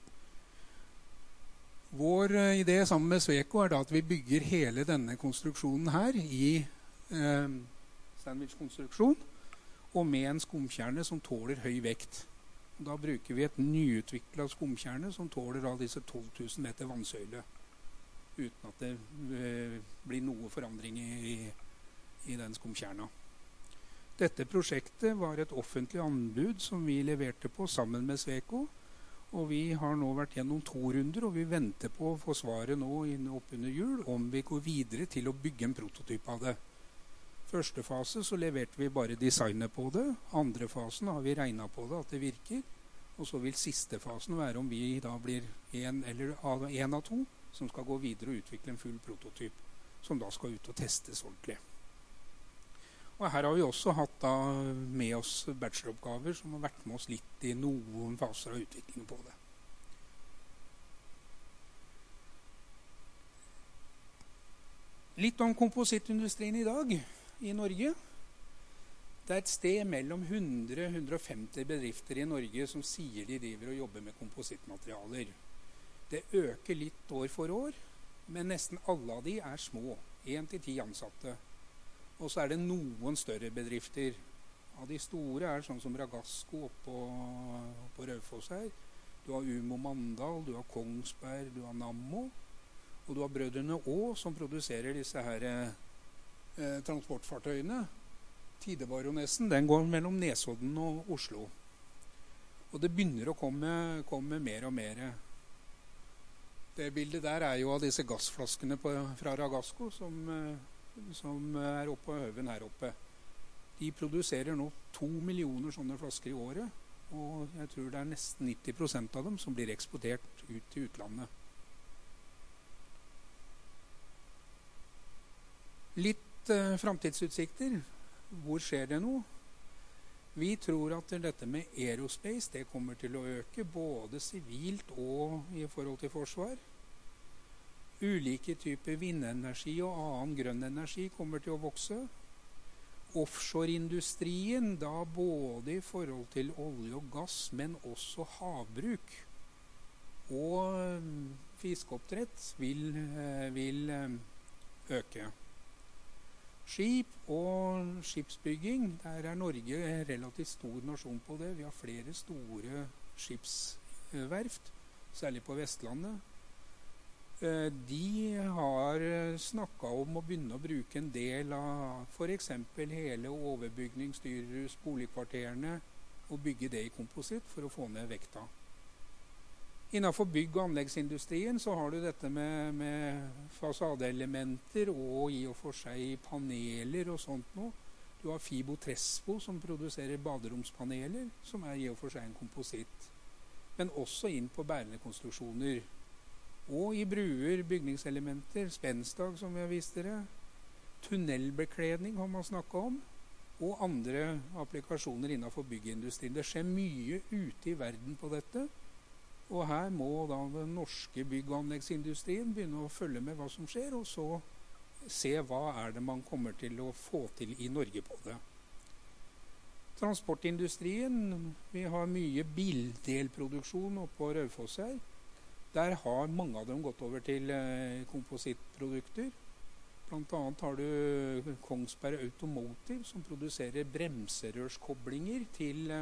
Vår idé sammen med Sweco er da at vi bygger hele denne konstruksjonen her i sandwich-konstruksjon, og med en skumkjerne som tåler høy vekt. Da bruker vi et nyutviklet skumkjerne som tåler av disse 12 000 meter vannsøyle, uten at det blir noe forandring i den skumkjerna. Dette prosjektet var et offentlig anbud som vi leverte på sammen med Sweco, og vi har nå vært gjennom 2 runder, og vi venter på å få svaret nå oppunder jul om vi går videre til å bygge en prototyp av det. Første fase så leverte vi bare designet på det. Andre fasen har vi regnet på det, at det virker. Og så vil siste fasen være om vi da blir en av 2 som skal gå videre og utvikle en full prototyp, som da skal ut og testes ordentlig. Og her har vi også hatt da med oss bacheloroppgaver som har vært med oss litt i noen faser av utviklingen på det. Litt om komposittindustrien i dag i Norge. Det er et sted mellom 100-150 bedrifter i Norge som sier de driver og jobber med komposittmaterialer. Det øker litt år for år, men nesten alle av de er små, 1-10 ansatte. Og så er det noen større bedrifter. Av de store er sånn som Ragasco på Raufoss her. Du har Umo Mandal, du har Kongsberg, du har Nammo. Og du har Brødrene Å, som produserer disse her transportfartøyene. Tidebaronessen, den går mellom Nesodden og Oslo. Og det begynner å komme mer og mer. Det bildet der er jo av disse gassflaskene fra Ragasco, som er oppe på høven her oppe. De produserer nå 2 millioner sånne flasker i året, og jeg tror det er nesten 90% av dem som blir eksportert ut til utlandet. Litt framtidsutsikter. Hvor skjer det noe? Vi tror at dette med aerospace det kommer til å øke, både sivilt og i forhold til forsvar. Ulike typer vindenergi og annen grønn energi kommer til å vokse. Offshoreindustrien, da både i forhold til olje og gass, men også havbruk og fiskeoppdrett vil øke. Skip og skipsbygging, der er Norge en relativt stor nasjon på det. Vi har flere store skipsverft, særlig på Vestlandet. De har snakket om å begynne å bruke en del av for eksempel hele overbygning, styrhus, boligkvarterene, og bygge det i kompositt for å få ned vekta. Innenfor bygg- og anleggsindustrien så har du dette med fasadeelementer og i og for seg paneler og sånt noe. Du har Fibo Trespo som produserer baderomspaneler, som er i og for seg en kompositt. Men også inn på bærende konstruksjoner. Og i bruer, bygningselementer, spenstag som vi har vist dere. Tunnelbekledning har man snakket om. Og andre applikasjoner innenfor byggindustrien. Det skjer mye ute i verden på dette. Og her må da den norske bygg- og anleggsindustrien begynne å følge med hva som skjer, og så se hva er det man kommer til å få til i Norge på det. Transportindustrien, vi har mye bildelproduksjon oppe på Raufoss her. Der har mange av dem gått over til komposittprodukter. Blant annet har du Kongsberg Automotive, som produserer bremserørskoblinger til